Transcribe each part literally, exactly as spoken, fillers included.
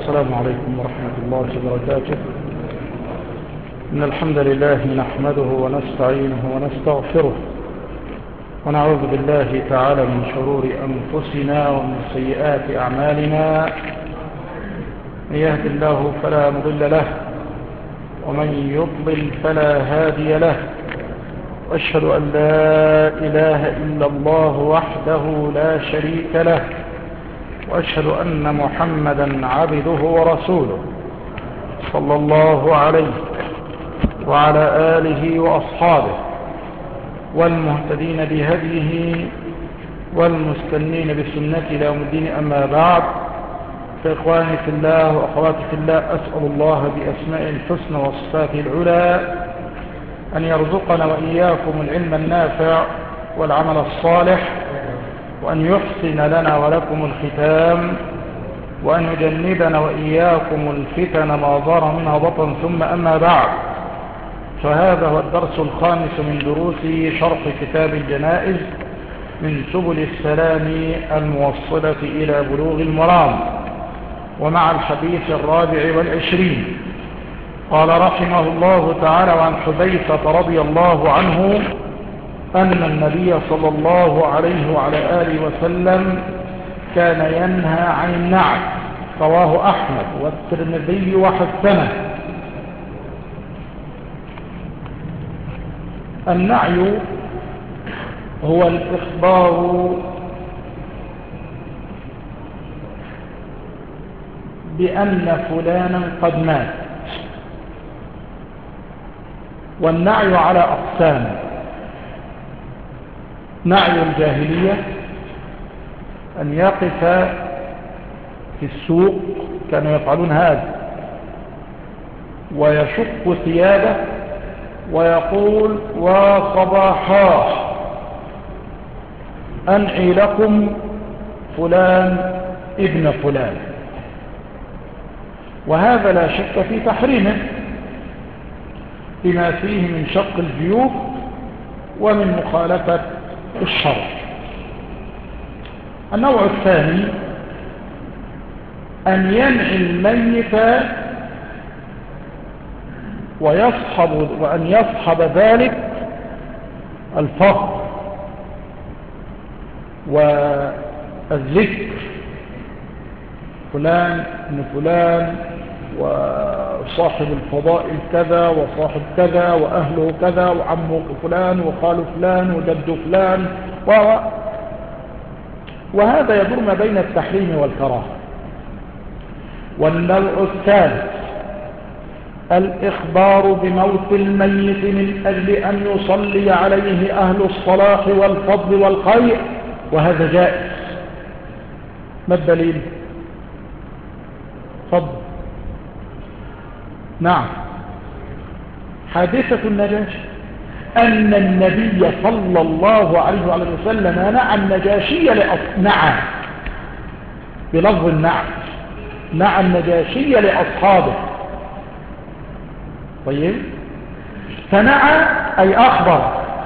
السلام عليكم ورحمة الله وبركاته. إن الحمد لله نحمده ونستعينه ونستغفره ونعوذ بالله تعالى من شرور أنفسنا ومن سيئات أعمالنا. من يهد الله فلا مضل له ومن يضلل فلا هادي له، وأشهد أن لا إله إلا الله وحده لا شريك له، وأشهد أن محمدا عبده ورسوله صلى الله عليه وعلى آله وأصحابه والمهتدين بهديه والمستنين بسنته إلى يوم الدين. أما بعد، فإخواني في الله وأخواتي في الله، أسأل الله بأسماء الحسنى وصفاته العلى أن يرزقنا وإياكم العلم النافع والعمل الصالح، وأن يحسن لنا ولكم الختام، وأن يجنبنا وإياكم الفتن ما ظهر منها بطن. ثم أما بعد، فهذا هو الدرس الخامس من دروس شرح كتاب الجنائز من سبل السلام الموصلة إلى بلوغ المرام، ومع الحديث الرابع والعشرين. قال رحمه الله تعالى: وعن حذيفة رضي الله عنه أن النبي صلى الله عليه وعلى آله وسلم كان ينهى عن النعي. رواه أحمد والترمذي وحسنه. النعي هو الإخبار بأن فلانا قد مات. والنعي على أقسام: نعي الجاهلية، أن يقف في السوق، كانوا يفعلون هذا، ويشق ثيابه ويقول: وصباحا أنعي لكم فلان ابن فلان. وهذا لا شك في تحريمه بما فيه من شق الجيوب ومن مخالفة الشرع. النوع الثاني أن ينعي الميت ويصحب وأن يصحب ذلك الفخر والذكر: فلان ابن فلان وصاحب الفضائل كذا وصاحب كذا وأهله كذا وعمه فلان وخاله فلان وجد فلان، وهذا يدور ما بين التحريم والكراهة. والنوع الثالث الإخبار بموت الميت من أجل أن يصلي عليه أهل الصلاح والفضل والخير، وهذا جائز. ما الدليل؟ فضل. نعم، حادثة النجاشي أن النبي صلى الله عليه وسلم نعى النجاشي لأصنعه بلفظ النعم، نعى النجاشي لأصحابه. طيب، فنعى أي أخبر،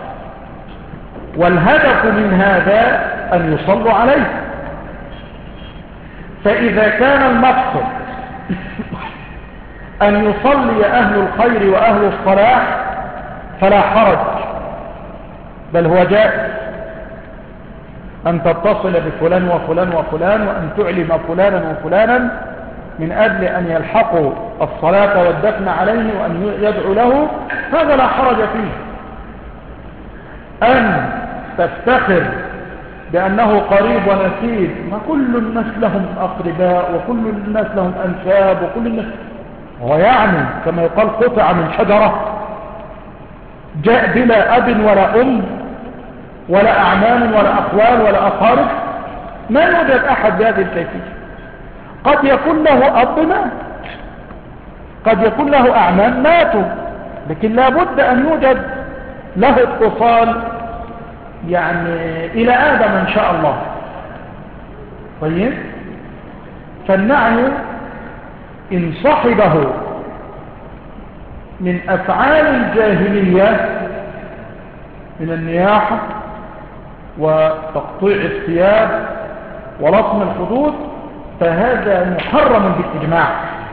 والهدف من هذا أن يصلوا عليه. فإذا كان المقصد أن يصلي أهل الخير وأهل الصلاح فلا حرج، بل هو جائز أن تتصل بفلان وفلان وفلان، وأن تعلم فلانا وفلانا من أجل أن يلحقوا الصلاة والدفن عليه وأن يدعو له. هذا لا حرج فيه. أن تفتخر بأنه قريب ونسيب، ما كل الناس لهم أقرباء وكل الناس لهم أنساب وكل الناس، هو يعني كما يقال قطع من شجرة جاء بلا أب ولا أم ولا أعمام ولا أخوال ولا أقارب. ما يوجد أحد بهذه الكيفية. قد يكون له أب مات، قد يكون له أعمام ماتوا، لكن لا بد أن يوجد له اتصال يعني إلى آدم إن شاء الله. طيب، فالنعي إن صحبه من أفعال الجاهلية من النياحة وتقطيع الثياب ولطم الخدود، فهذا محرم بالإجماع.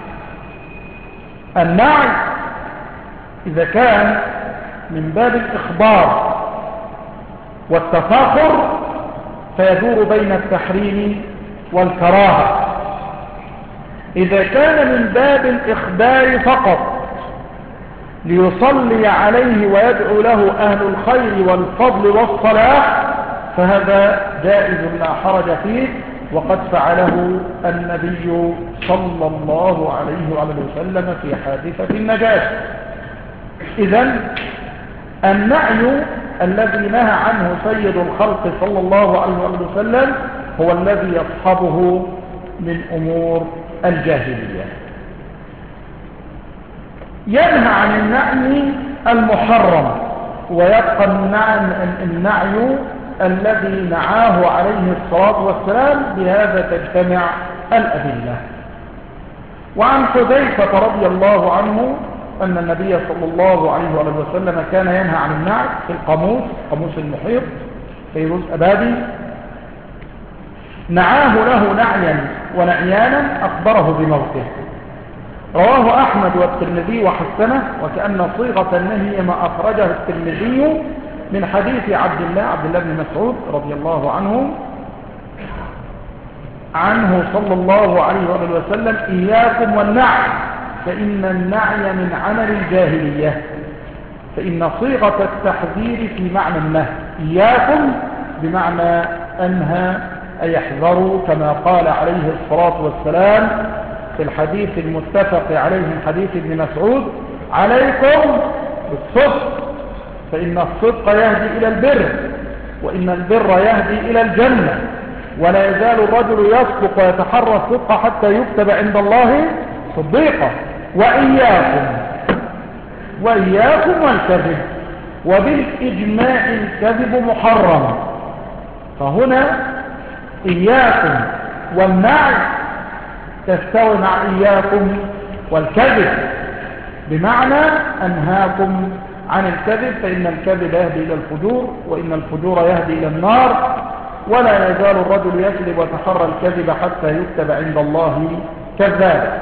النعي إذا كان من باب الإخبار والتفاخر فيدور بين التحريم والكراهة. إذا كان من باب الإخبار فقط ليصلي عليه ويدعو له أهل الخير والفضل والصلاح فهذا جائز لا حرج فيه، وقد فعله النبي صلى الله عليه وآله وسلم في حادثة النجاشي. إذن النعي الذي نهى عنه سيد الخلق صلى الله عليه وآله وسلم هو الذي يصحبه من أمور الجاهلية. ينهى عن النعي المحرم، ويبقى النعي الذي نعاه عليه الصلاة والسلام. بهذا تجتمع الأدلة. وعن حذيفة رضي الله عنه أن النبي صلى الله عليه وسلم كان ينهى عن النعي في القاموس، قاموس المحيط فيروز أبادي، نعاه له نعيا ونعيانا أخبره بموته. رواه أحمد والترمذي وحسنه، وكأن صيغة النهي ما أخرجه الترمذي من حديث عبد الله عبد الله بن مسعود رضي الله عنه عنه صلى الله عليه وسلم: إياكم والنعي فإن النعي من عمل الجاهلية. فإن صيغة التحذير في معنى النهي. إياكم بمعنى أنهى أي يحذروا، كما قال عليه الصلاة والسلام في الحديث المتفق عليه من حديث ابن مسعود: عليكم بالصدق فإن الصدق يهدي إلى البر، وإن البر يهدي إلى الجنة، ولا يزال الرجل يصدق ويتحرى الصدق حتى يكتب عند الله صديقا. وإياكم وإياكم والكذب، وبالإجماع الكذب محرم. فهنا إياكم والنعي تستوي مع إياكم والكذب، بمعنى أنهاكم عن الكذب، فإن الكذب يهدي إلى الفجور، وإن الفجور يهدي إلى النار، ولا يزال الرجل يكذب ويتحرى الكذب حتى يكتب عند الله كذابا.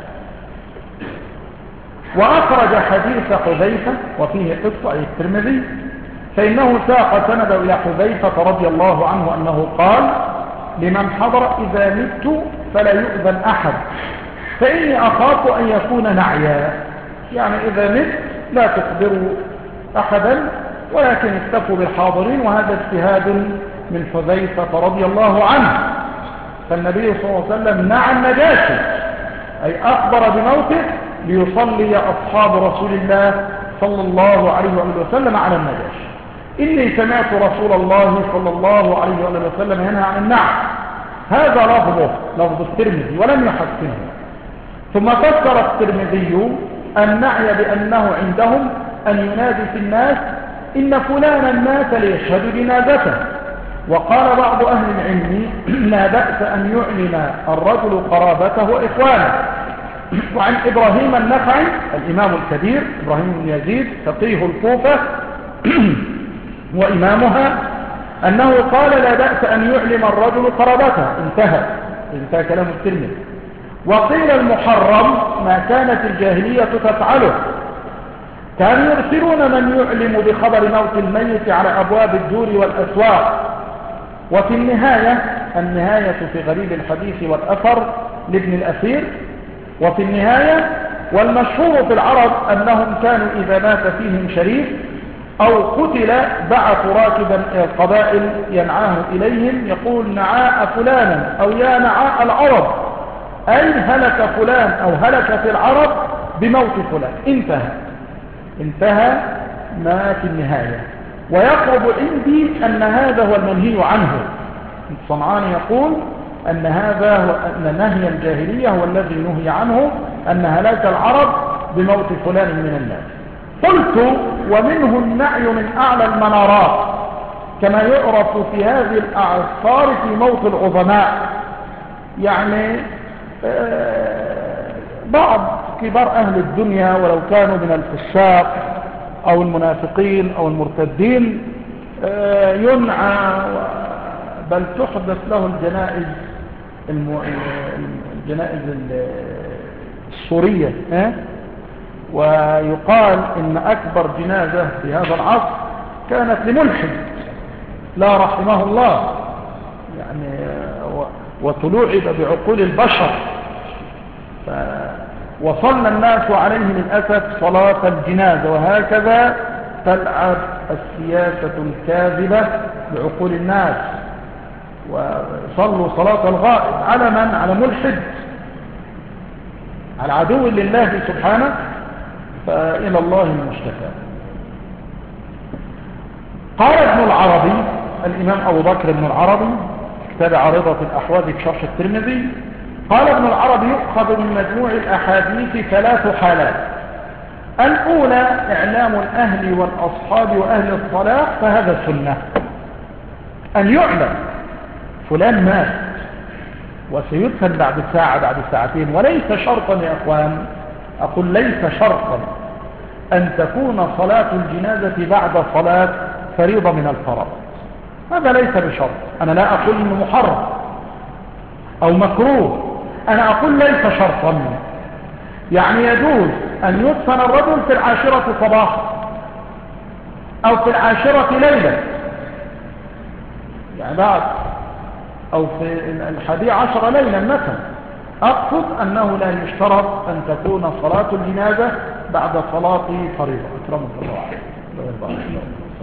وأخرج حديث حذيفة وفيه قصة أي الترمذي، فإنه ساق سند إلى حذيفة رضي الله عنه أنه قال: لمن حضر إذا مت فلا يؤذن أحد، فإني أخاف أن يكون نعيا. يعني إذا مت لا تخبروا أحدا، ولكن اكتفوا بالحاضرين. وهذا اجتهاد من حذيفة رضي الله عنه. فالنبي صلى الله عليه وسلم نعى النجاشي أي أخبر بموته ليصلي أصحاب رسول الله صلى الله عليه وسلم على النجاشي. إني سمعت رسول الله صلى الله عليه وسلم ينهى عن النعي. هذا لفظه لفظ الترمذي ولم يحسنه. ثم فسر الترمذي النعي بأنه عندهم أن ينادي في الناس: إن فلانا مات ليشهد جنازته. وقال بعض أهل العلم: لا بأس أن يعلن الرجل قرابته وإخوانه. وعن إبراهيم النخعي الإمام الكبير إبراهيم بن يزيد فقيه الكوفة وإمامها أنه قال: لا بأس أن يعلم الرجل قرابته. انتهى انتهى كلام الترمذي. وقيل المحرم ما كانت الجاهلية تفعله، كانوا يرسلون من يعلم بخبر موت الميت على أبواب الدور والأسواق. وفي النهاية النهاية في غريب الحديث والأثر لابن الأثير. وفي النهاية والمشهور في العرب أنهم كانوا إذا مات فيهم شريف أو قتل بعثوا راكبا القبائل ينعاه إليهم يقول: نعاء فلانا، أو يا نعاء العرب، أي هلك فلان أو هلك في العرب بموت فلان. انتهى انتهى ما في النهاية. ويقرب عندي أن هذا هو المنهي عنه. الصنعاني يقول أن هذا هو أن نهي الجاهلية هو الذي نهي عنه، أن هلاك العرب بموت فلان من الناس. قلت: ومنه النعي من أعلى المنارات، كما يعرف في هذه الأعصار في موت العظماء. يعني بعض كبار أهل الدنيا ولو كانوا من الفساق أو المنافقين أو المرتدين ينعى، بل تحدث له الجنائز الجنائز السورية، ها؟ ويقال إن أكبر جنازة في هذا العصر كانت لملحد لا رحمه الله، يعني وتلوعب بعقول البشر، فوصلنا الناس عليه للأسف صلاة الجنازة. وهكذا تلعب السياسة الكاذبة بعقول الناس، وصلوا صلاة الغائب على من؟ على ملحد، على عدو لله سبحانه، فإلى الله المشتكى. قال ابن العربي، الإمام أبو بكر بن العربي، كتاب عارضة الأحواذ في شرح الترمذي، قال ابن العربي: يؤخذ من مجموع الأحاديث ثلاث حالات. الأولى إعلام الأهل والأصحاب وأهل الصلاح، فهذا سنة أن يعلم فلان مات وسيدفن بعد ساعة بعد ساعتين، وليس شرطا يا أخوان، أقول ليس شرطا أن تكون صلاة الجنازة بعد صلاة فريضة من الفرض، هذا ليس بشرط. أنا لا أقول إنه محرم أو مكروه، أنا أقول ليس شرطا. يعني يجوز أن يدفن الرجل في العاشرة صباحا أو في العاشرة ليلة، يعني بعد، أو في الحادي عشر ليلا مثلا. أقصد أنه لا يشترط أن تكون صلاة الجنازة بعد صلاة فريضة. أكرمك الله عليه.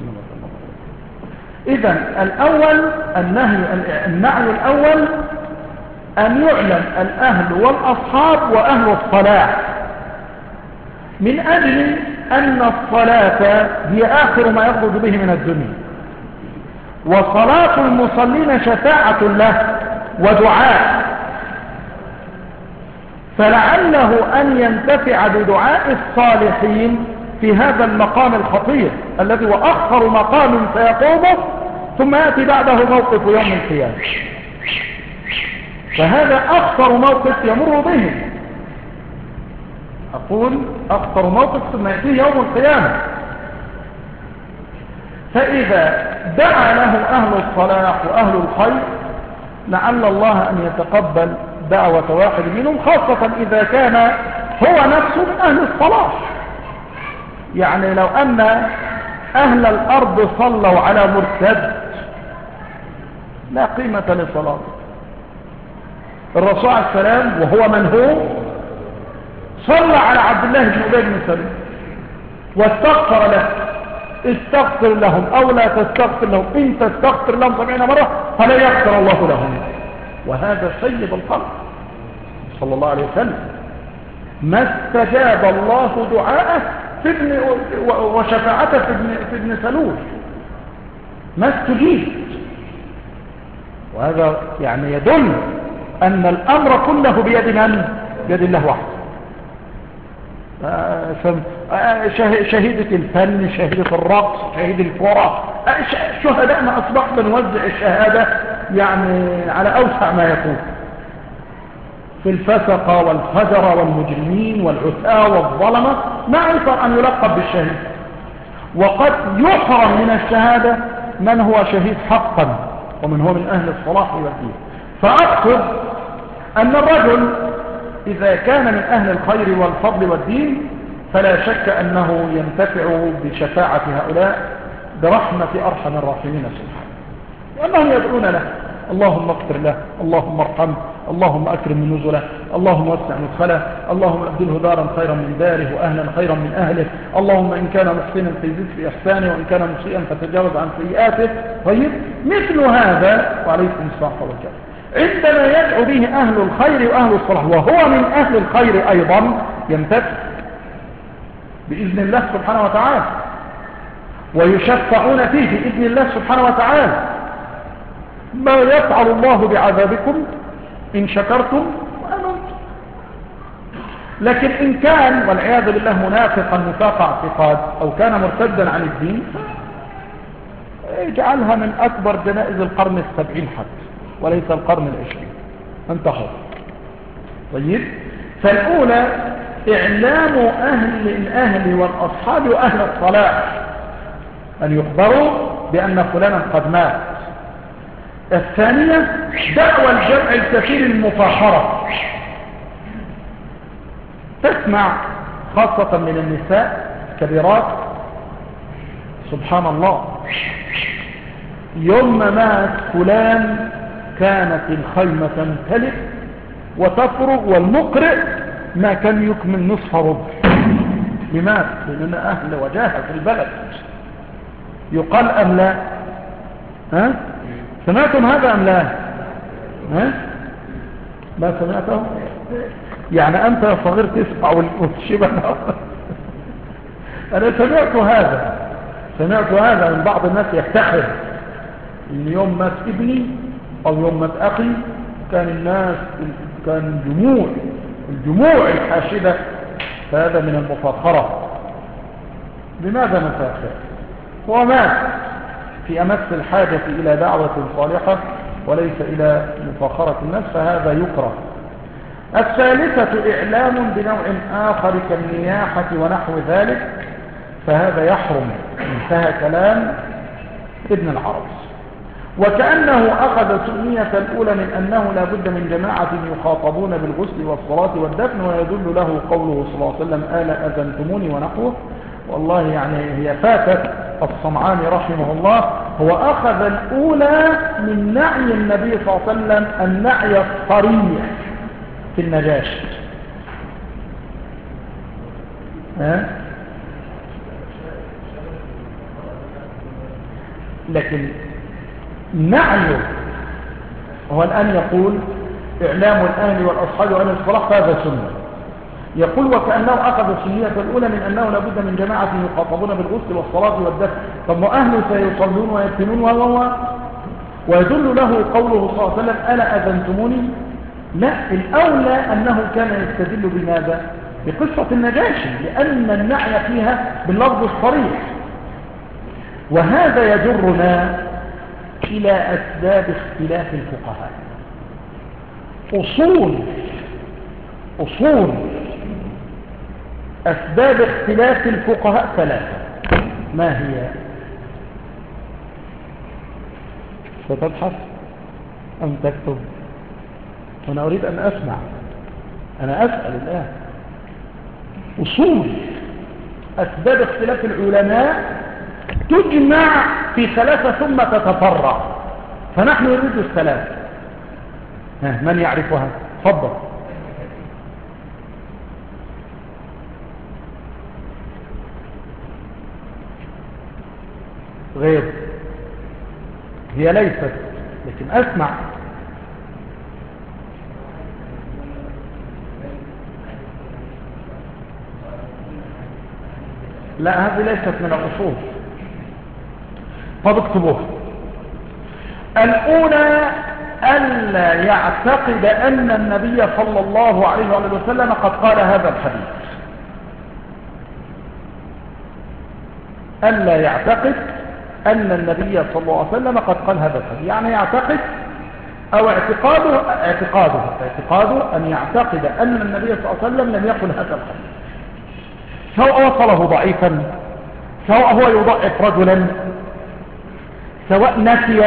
إذن الأول النهي النعي الأول أن يعلم الأهل والأصحاب وأهل الصلاح، من أجل أن الصلاة هي آخر ما يخرج به من الدنيا، وصلاة المصلين شفاعة له ودعاء، فلعله أن ينتفع بدعاء الصالحين في هذا المقام الخطير الذي هو أخر مقام سيقومه، ثم يأتي بعده موقف يوم القيامة، فهذا أخطر موقف يمر به. أقول أخطر موقف ثم يأتيه يوم القيامة. فإذا دعا له أهل الصلاح وأهل الخير لعل الله أن يتقبل دعوة واحد منهم، خاصة إذا كان هو نفسه من أهل الصلاح. يعني لو أن أهل الأرض صلوا على مرتد لا قيمة لصلاته. الرسول عليه السلام وهو من هو صلى على عبد الله بن أبي بن سلول واستغفر له. استغفر لهم أو لا تستغفر لهم، إن تستغفر لهم سبعين مرة فلا يغفر الله لهم. وهذا سيد الخلق صلى الله عليه وسلم، ما استجاب الله دعاءه في ابن وشفاعته في ابن, في ابن سلول، ما استجيب. وهذا يعني يدل أن الأمر كله بيد من؟ بيد الله وحده. شهيدة الفن، شهيدة الرقص، شهيد الكرة، شهداءنا أصبح بنوزع الشهادة يعني على أوسع ما يكون في الفسقة والفجرة والمجرمين والعتاة والظلمة، ما يقدر أن يلقب بالشهيد. وقد يحرم من الشهادة من هو شهيد حقا ومن هو من أهل الصلاح والدين. فأقصد أن الرجل إذا كان من أهل الخير والفضل والدين فلا شك أنه ينتفع بشفاعة هؤلاء برحمة أرحم الراحمين سبحانه، وأنهم يدعون له: اللهم اغفر له، اللهم ارحمه، اللهم أكرم من نزله، اللهم وسع مدخله، اللهم أبدله دارا خيرا من داره وأهلا خيرا من أهله، اللهم إن كان محسنا فيزد في إحسانه، وإن كان مسيئا فتجاوز عن سيئاته. طيب، مثل هذا وعليكم السلام والبركاته عندما يدعو به أهل الخير وأهل الصلاح وهو من أهل الخير أيضا ينتفع بإذن الله سبحانه وتعالى، ويشفعون فيه بإذن الله سبحانه وتعالى. ما يفعل الله بعذابكم إن شكرتم وأمنتم. لكن إن كان والعياذ بالله منافقا نفاق اعتقاد أو كان مرتدا عن الدين اجعلها من أكبر جنائز القرن السبعين حتى وليس القرن العشرين، انتهى. طيب، فالأولى إعلام أهل الأهل والأصحاب وأهل الصلاح أن يخبروا بأن فلانا قد مات. الثانية دعوى الجمع الكثير المفاخرة. تسمع خاصة من النساء كبيرات سبحان الله، يوم ما مات فلان كانت الخيمة تمتلئ وتفرغ، والمقرئ ما كان يكمل نصف ربع. لماذا؟ لأننا أهل وجاهة في البلد. يقال أم لا؟ ها؟ سمعتم هذا أم لا؟ ها؟ ما سمعته؟ يعني أنت يا صغير تسمع وتشبه. أنا سمعت هذا سمعت هذا من بعض الناس يفتخر إن يوم مات ابني أو يوم مات أخي كان الناس كان جموع الجموع الحاشدة. فهذا من المفاخرة. لماذا نفاخر؟ هو مات في أمس الحاجة إلى دعوة صالحة وليس إلى مفاخرة الناس، فهذا يكره. الثالثة إعلام بنوع آخر كالنياحة ونحو ذلك، فهذا يحرم. انتهى كلام ابن العربي. وكأنه أخذ سنية الأولى من أنه لا بد من جماعة يخاطبون بالغسل والصلاة والدفن، ويدل له قوله صلى الله عليه وسلم آلا أذنتموني ونحوه. والله يعني هي فاتت الصنعاني رحمه الله، هو أخذ الأولى من نعي النبي صلى الله عليه وسلم النعي الصريح في النجاشي. ها؟ لكن نعيه هو الآن يقول إعلام الأهل والأصحاب وأهل الصلاح هذا سنة. يقول وكأنه أخذ السنية الأولى من أنه لابد من جماعة يخاطبون بالغسل والصلاة والدفن. طب وأهله سيصلون ويدفنون وهو ويدل له قوله صلى الله عليه وسلم ألا أذنتموني. لا، الأولى أنه كان يستدل بماذا؟ بقصة النجاشي، لأن النعي فيها باللفظ الصريح. وهذا يجرنا إلى أسباب اختلاف الفقهاء. أصول أصول أسباب اختلاف الفقهاء ثلاثة. ما هي؟ ستبحث أم تكتب؟ وأنا أريد أن أسمع، أنا أسأل الآن. أصول أسباب اختلاف العلماء تجمع في ثلاثة ثم تتفرع، فنحن نريد الثلاثة. من يعرفها؟ تفضل. غير هي ليست، لكن أسمع. لا، هذه ليست من الأصول. طب اكتبوها. الأولى ألا يعتقد أن النبي صلى الله عليه وسلم قد قال هذا الحديث. ألا يعتقد أن النبي صلى الله عليه وسلم قد قال هذا الحديث، يعني يعتقد أو اعتقاده اعتقاده اعتقاده أن يعتقد أن النبي صلى الله عليه وسلم لم يقل هذا الحديث، سواء وصله ضعيفا، سواء هو يضعف رجلا، سواء نسي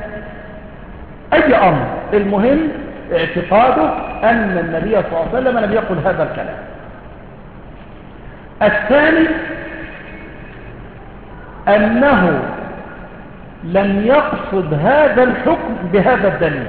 أي أمر، المهم اعتقاده أن النبي صلى الله عليه وسلم لم يقل هذا الكلام. الثاني أنه لم يقصد هذا الحكم بهذا الدليل،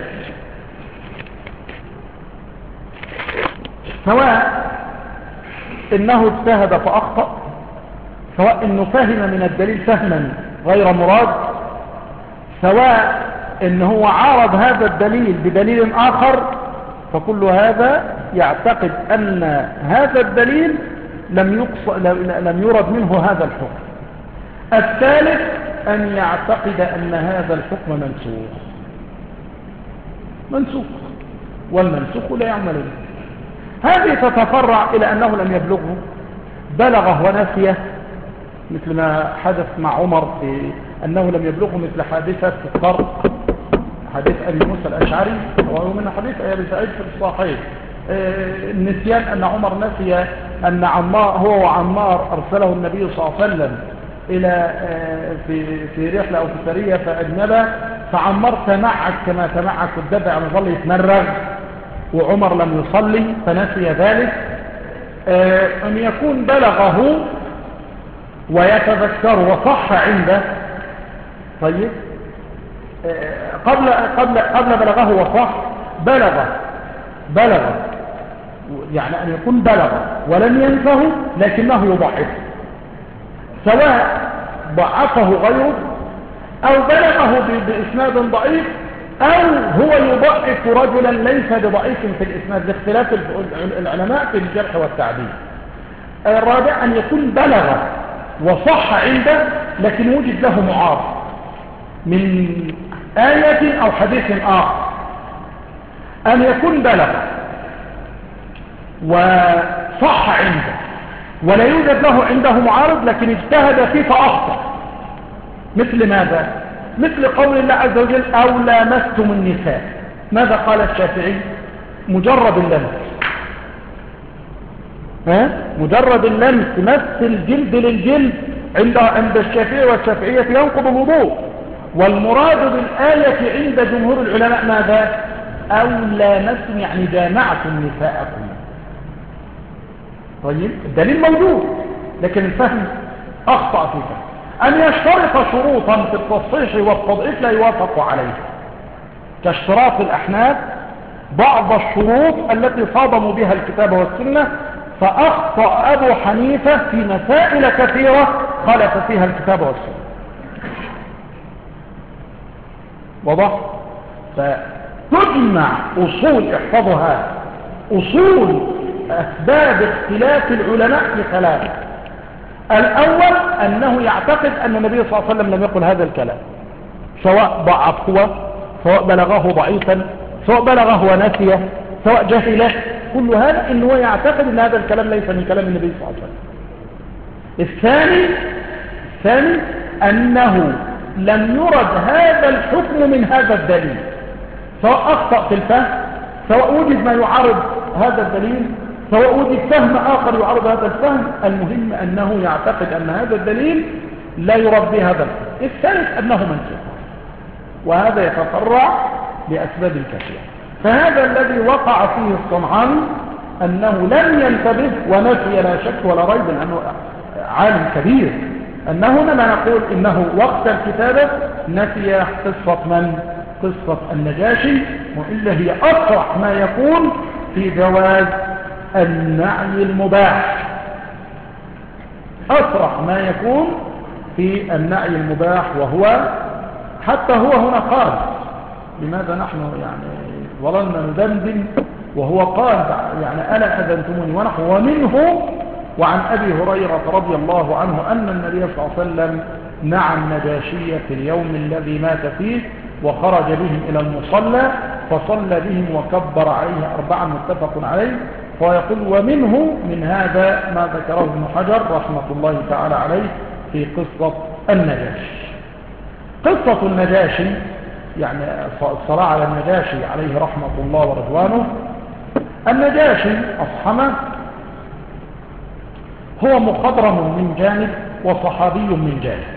سواء إنه اجتهد فأخطأ، سواء إنه فهم من الدليل فهما غير مراد، سواء إنه هو عارض هذا الدليل بدليل آخر، فكل هذا يعتقد أن هذا الدليل لم يقصد لم يرد منه هذا الحكم. الثالث أن يعتقد أن هذا الحكم منسوخ منسوخ والمنسوخ لا يعمل به. هذه تتفرع إلى أنه لم يبلغه، بلغه ونسيه، مثل ما حدث مع عمر في أنه لم يبلغه، مثل حادثة الطرق، حديث أبي موسى الأشعري، ومن حديث أبي سعيد في الصحيح. النسيان أن عمر نسي أن عمار هو وعمار أرسله النبي صلى الله عليه وسلم إلى في في رحلة أو في سرية فأجنبه، فعمار تمعك كما تمعك الدبع أن ظل يتمرغ وعمر لم يصلي فنسي ذلك. أن يكون بلغه ويتذكر وصح عنده. طيب قبل قبل قبل بلغه وصح بلغ بلغ يعني أن يكون بلغ ولم ينفه لكنه يضعفه، سواء ضعفه غيره أو بلغه بإسناد ضعيف أو هو يضعف رجلا ليس بضعيف في الإسناد لاختلاف العلماء في الجرح والتعديل. الرابع أن يكون بلغ وصح عنده لكن وجد له معارض من آية أو حديث آخر. أن يكون بلغ وصح عنده ولا يوجد له عنده معارض لكن اجتهد فيه فأخطأ. مثل ماذا؟ مثل قول الله عز وجل أو لامستم النساء. ماذا قال الشافعي؟ مجرد اللمس، ها؟ مجرد اللمس مس الجلد للجلد عند عند الشافعي والشافعية ينقض الوضوء. والمراد بالآية عند جمهور العلماء ماذا؟ أو لامستم يعني جامعتم نساءكم. طيب الدليل موجود لكن الفهم أخطأ في فهم. أن يشترط شروطا في التصحيح والتضعيف لا يوافق عليه كاشتراط الأحناف بعض الشروط التي صادموا بها الكتاب والسنة، فأخطأ أبو حنيفة في مسائل كثيرة خالف فيها الكتاب والسنة. واضح؟ فتجمع أصول احفظها أصول أسباب اختلاف العلماء في ثلاثة. الأول أنه يعتقد أن النبي صلى الله عليه وسلم لم يقل هذا الكلام، سواء ضعف هو سواء بلغه ضعيفا سواء بلغه ونسيه سواء جهله، كل هذا أنه يعتقد أن هذا الكلام ليس من كلام النبي صلى الله عليه وسلم. الثاني الثاني أنه لم يرد هذا الحكم من هذا الدليل، سواء أخطأ في الفهم سواء وجد ما يعارض هذا الدليل سواء وجد فهم آخر يعارض هذا الفهم. المهم أنه يعتقد أن هذا الدليل لا يرد به هذا الفهم. الثالث أنه منسوخ، وهذا يتفرع لأسباب كثيرة. فهذا الذي وقع فيه الصنعاني أنه لم ينتبه ونسي لا شك ولا ريب أنه عالم كبير، أنه لما نقول إنه وقت الكتابة نسي قصة من؟ قصة النجاشي، وإلا هي أصرح ما يكون في جواز النعي المباح، أصرح ما يكون في النعي المباح. وهو حتى هو هنا قال لماذا نحن يعني ظللنا ندندن، وهو قال يعني ألا أذنتموني ونحن ومنه. وعن أبي هريرة رضي الله عنه أن النبي صلى الله عليه وسلم نعى النجاشية في اليوم الذي مات فيه وخرج بهم إلى المصلى فصلى بهم وكبر عليه أربعا متفق عليه. ويقول ومنه من هذا ما ذكره ابن حجر رحمة الله تعالى عليه في قصة النجاشي. قصة النجاشي يعني الصلاة على النجاشي عليه رحمة الله ورضوانه. النجاشي أصحمه هو مخضرم من جانب وصحابي من جانب.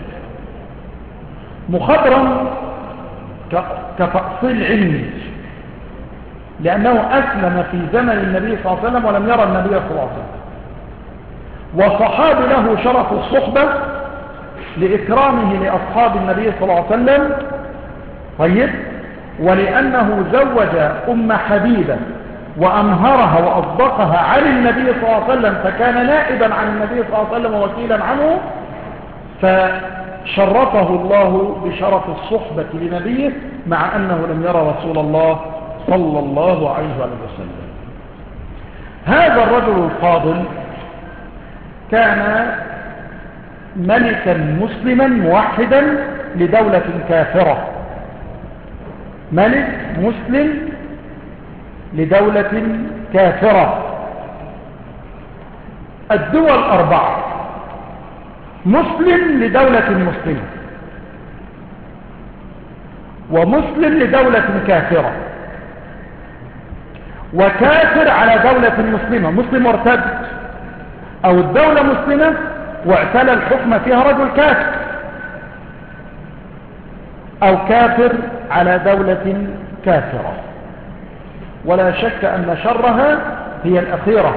مخضرم كتأصيل علمي لأنه أسلم في زمن النبي صلى الله عليه وسلم ولم يرى النبي صلى الله عليه وسلم. وصحابي له شرف الصحبة لإكرامه لأصحاب النبي صلى الله عليه وسلم. طيب ولأنه زوج أم حبيبة وأنهرها وأصدقها عن النبي صلى الله عليه وسلم فكان نائبا عن النبي صلى الله عليه وسلم ووكيلا عنه، فشرفه الله بشرف الصحبة لنبيه مع أنه لم يرى رسول الله صلى الله عليه وسلم. هذا الرجل الفاضل كان ملكا مسلما موحدا لدولة كافرة، ملك مسلم لدولة كافرة. الدول أربعة: مسلم لدولة مسلمة، ومسلم لدولة كافرة، وكافر على دولة مسلمة. مسلم وارتد، أو الدولة مسلمة واعتلى الحكم فيها رجل كافر، أو كافر على دولة كافرة، ولا شك أن شرها هي الأخيرة،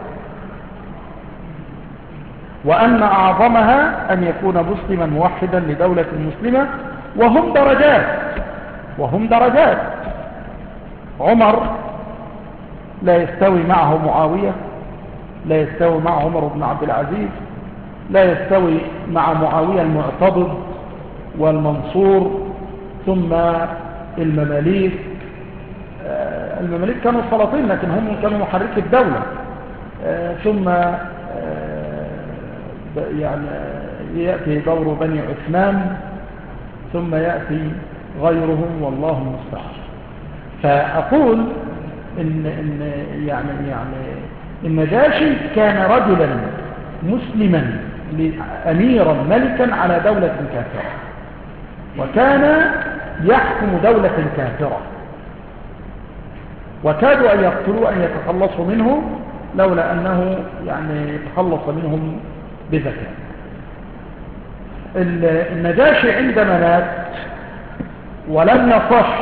وأن أعظمها أن يكون مسلما موحدا لدولة مسلمة. وهم درجات وهم درجات عمر لا يستوي معه معاوية، لا يستوي مع عمر بن عبد العزيز، لا يستوي مع معاوية المعتضد والمنصور، ثم المماليك. المماليك كانوا سلاطين لكن هم كانوا محركي الدولة، ثم يعني يأتي دور بني عثمان، ثم يأتي غيرهم، والله المستعان. فأقول إن, إن يعني يعني النجاشي كان رجلا مسلما أميرا ملكا على دولة كافرة، وكان يحكم دولة كافرة، وكادوا أن يقتلوا أن يتخلصوا منه، لولا أنه يعني تخلص منهم بذكاء. النجاشي عندما مات ولم يصح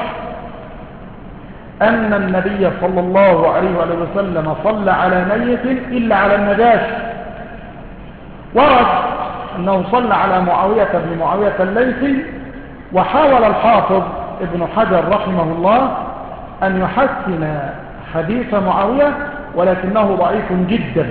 أن النبي صلى الله عليه وسلم صلى على ميت إلا على النجاشي. ورد أنه صلى على معاوية بن معاوية الليثي، وحاول الحافظ ابن حجر رحمه الله أن يحسن حديث معاوية، ولكنه ضعيف جدا.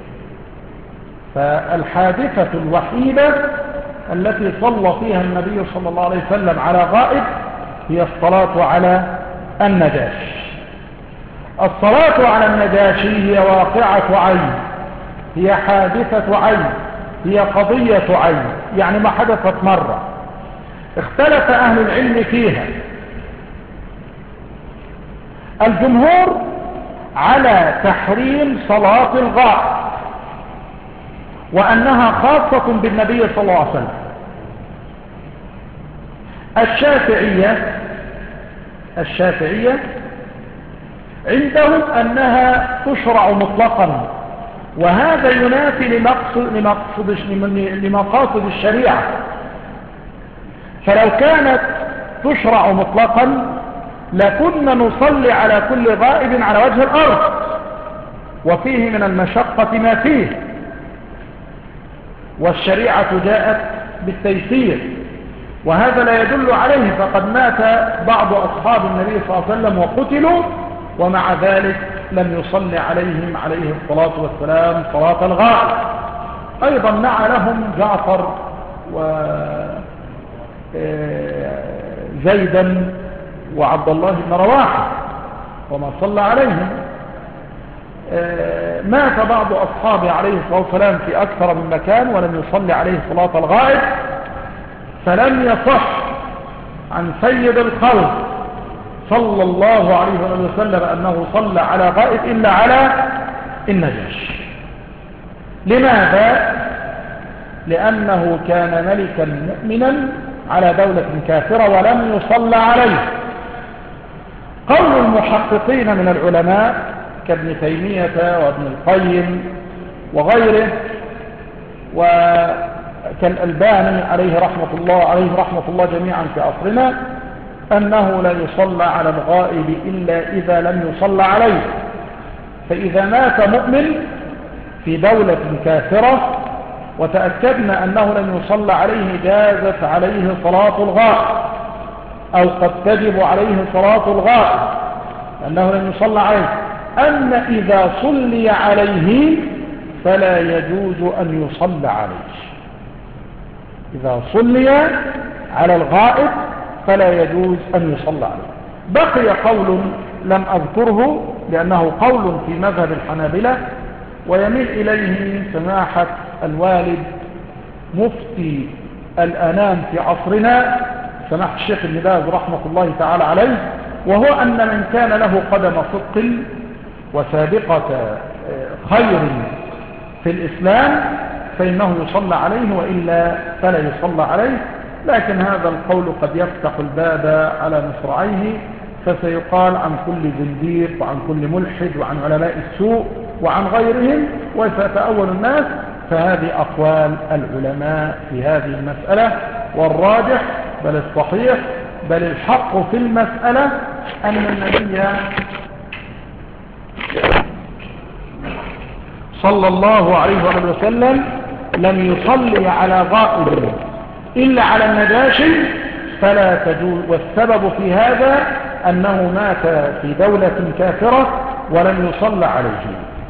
فالحادثة الوحيدة التي صلى فيها النبي صلى الله عليه وسلم على غائب هي الصلاة على النجاشي. الصلاة على النجاشي هي واقعة عين، هي حادثة عين، هي قضية عين، يعني ما حدثت مرة. اختلف أهل العلم فيها. الجمهور على تحريم صلاة الغائب، وأنها خاصة بالنبي صلى الله عليه وسلم. الشافعية الشافعية عندهم أنها تشرع مطلقا، وهذا ينافي لمقصد لمقصد لمقاصد الشريعة. فلو كانت تشرع مطلقا لكنا نصلي على كل غائب على وجه الأرض، وفيه من المشقة ما فيه، والشريعة جاءت بالتيسير، وهذا لا يدل عليه. فقد مات بعض أصحاب النبي صلى الله عليه وسلم وقتلوا، ومع ذلك لم يصلي عليهم عليه الصلاة والسلام صلاة الغائب. أيضا نعى لهم جعفر وزيدا وعبد الله بن رواحة وما صلى عليهم. مات بعض أصحابه عليه الصلاة والسلام في أكثر من مكان ولم يصلي عليه صلاة الغائب، فلم يصح عن سيد الخلق صلى الله عليه وسلم أنه صلى على غائب إلا على النجاشي. لماذا؟ لأنه كان ملكا مؤمنا على دولة كافرة ولم يصلى عليه. قول المحققين من العلماء كابن تيمية وابن القيم وغيره وكالألباني عليه رحمة الله عليه رحمة الله جميعا في عصرنا، أنه لا يصلى على الغائب إلا إذا لم يصلى عليه. فإذا مات مؤمن في دولة كافرة وتأكدنا أنه لم يصلى عليه جازت عليه صلاة الغائب، أو قد تجب عليه صلاة الغائب أنه لم يصلى عليه. أما إذا صلي عليه فلا يجوز أن يصلى عليه. إذا صلي على الغائب فلا يجوز أن يصلى عليه. بقي قول لم أذكره لأنه قول في مذهب الحنابلة، ويميل إليه سماحة الوالد مفتي الأنام في عصرنا سماحة الشيخ ابن باز رحمة الله تعالى عليه، وهو أن من كان له قدم صدق وسابقة خير في الإسلام فإنه يصلى عليه، وإلا فلا يصلى عليه. لكن هذا القول قد يفتح الباب على مصرعيه، فسيقال عن كل زنديق وعن كل ملحد وعن علماء السوء وعن غيرهم وسيتأول الناس. فهذه أقوال العلماء في هذه المسألة، والراجح بل الصحيح بل الحق في المسألة أن النبي صلى الله عليه وسلم لم يصلي على غائب إلا على النجاشي فلا تجوز. والسبب في هذا أنه مات في دولة كافرة ولم يصلى عليه.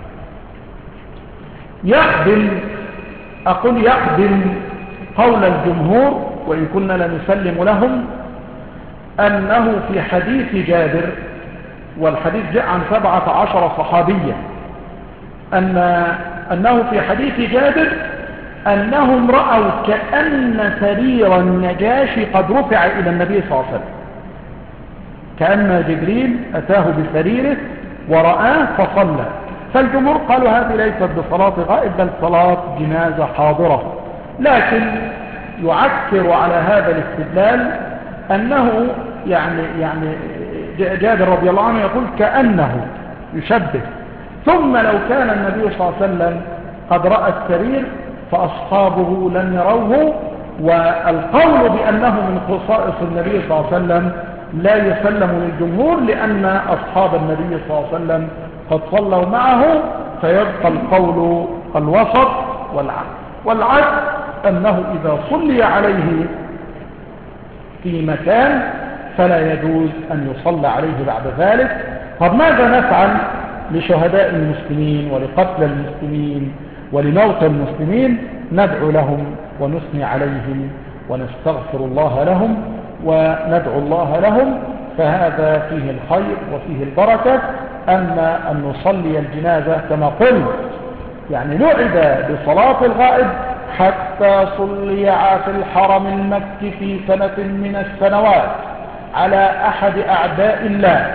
يقبل أقول يقبل قول الجمهور وإن كنا لنسلم لهم أنه في حديث جابر، والحديث جاء عن سبعة عشر صحابيا، أن أنه في حديث جابر أنهم رأوا كأن سرير النجاشي قد رفع إلى النبي صلى الله عليه وسلم، كأن جبريل أتاه بسريره ورآه فصلى. فالجمهور قالوا هذه ليست بصلاة غائب بل صلاة جنازة حاضرة، لكن يعكر على هذا الاستدلال أنه يعني يعني جابر رضي الله عنه يقول كأنه يشبه. ثم لو كان النبي صلى الله عليه وسلم قد رأى السرير فأصحابه لم يروه، والقول بأنه من خصائص النبي صلى الله عليه وسلم لا يسلم للجمهور، لأن أصحاب النبي صلى الله عليه وسلم قد صلوا معه، فيبقى القول الوسط والعدل. والعدل أنه إذا صلي عليه في مكان فلا يجوز أن يصلى عليه بعد ذلك. طب ماذا نفعل لشهداء المسلمين ولقتل المسلمين ولموتى المسلمين؟ ندعو لهم ونثني عليهم ونستغفر الله لهم وندعو الله لهم، فهذا فيه الخير وفيه البركة. أما أن نصلي الجنازة كما قلت يعني نعد بصلاة الغائب حتى صلي في الحرم المكي في سنة من السنوات على أحد أعداء الله.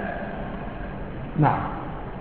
نعم.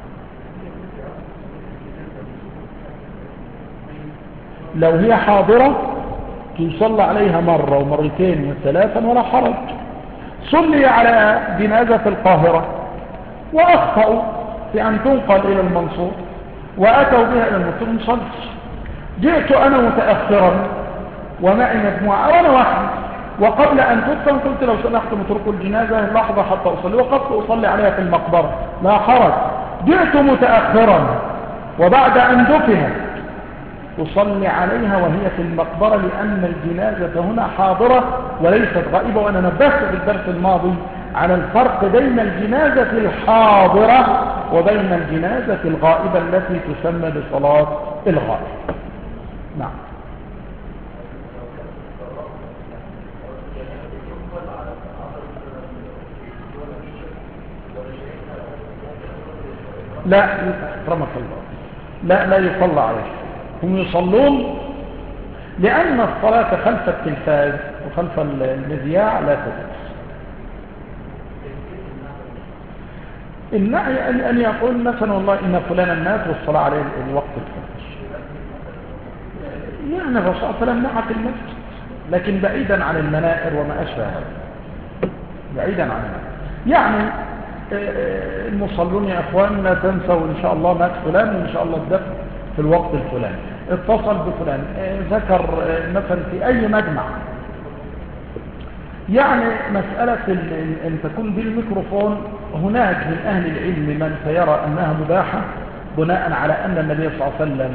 لو هي حاضرة تصلى عليها مرة ومرتين وثلاثا ولا حرج. صلي على جنازة في القاهرة وأخطأوا في أن تنقل إلى المنصور وأتوا بها إلى المنصور مصلي. جئت أنا متأخرا ومعي مجموعة وأنا واحد، وقبل أن تدفن قلت لو سمحتم اتركوا الجنازة لحظة حتى أصلي، وقفت أصلي عليها في المقبرة لا حرج. جئت متأخرا وبعد أن دفنت أصلي عليها وهي في المقبرة، لأن الجنازة هنا حاضرة وليست غائبة. وأنا نبهت في الدرس الماضي على الفرق بين الجنازة الحاضرة وبين الجنازة الغائبة التي تسمى بصلاة الغائب. نعم. لا رحمك الله، لا لا يصلى عليه. هم يصلون لأن الصلاة خلف التلفاز وخلف المذياع لا تجوز. النعي أن يقول مثلا والله إن فلانا مات والصلاة عليه الوقت الفجر، يعني الرسول صلى الله عليه وسلم نعى في المسجد لكن بعيدا عن المنائر وما أشبه هذا، بعيدا عن المنائر. يعني المصلون يا أخوان لا تنسوا إن شاء الله مات فلان وإن شاء الله الدفن في الوقت الفلاني، اتصل بفلان، ذكر مثلا في أي مجمع. يعني مسألة أن تكون بالميكروفون، هناك من أهل العلم من سيرى أنها مباحة بناء على أن النبي صلى الله عليه وسلم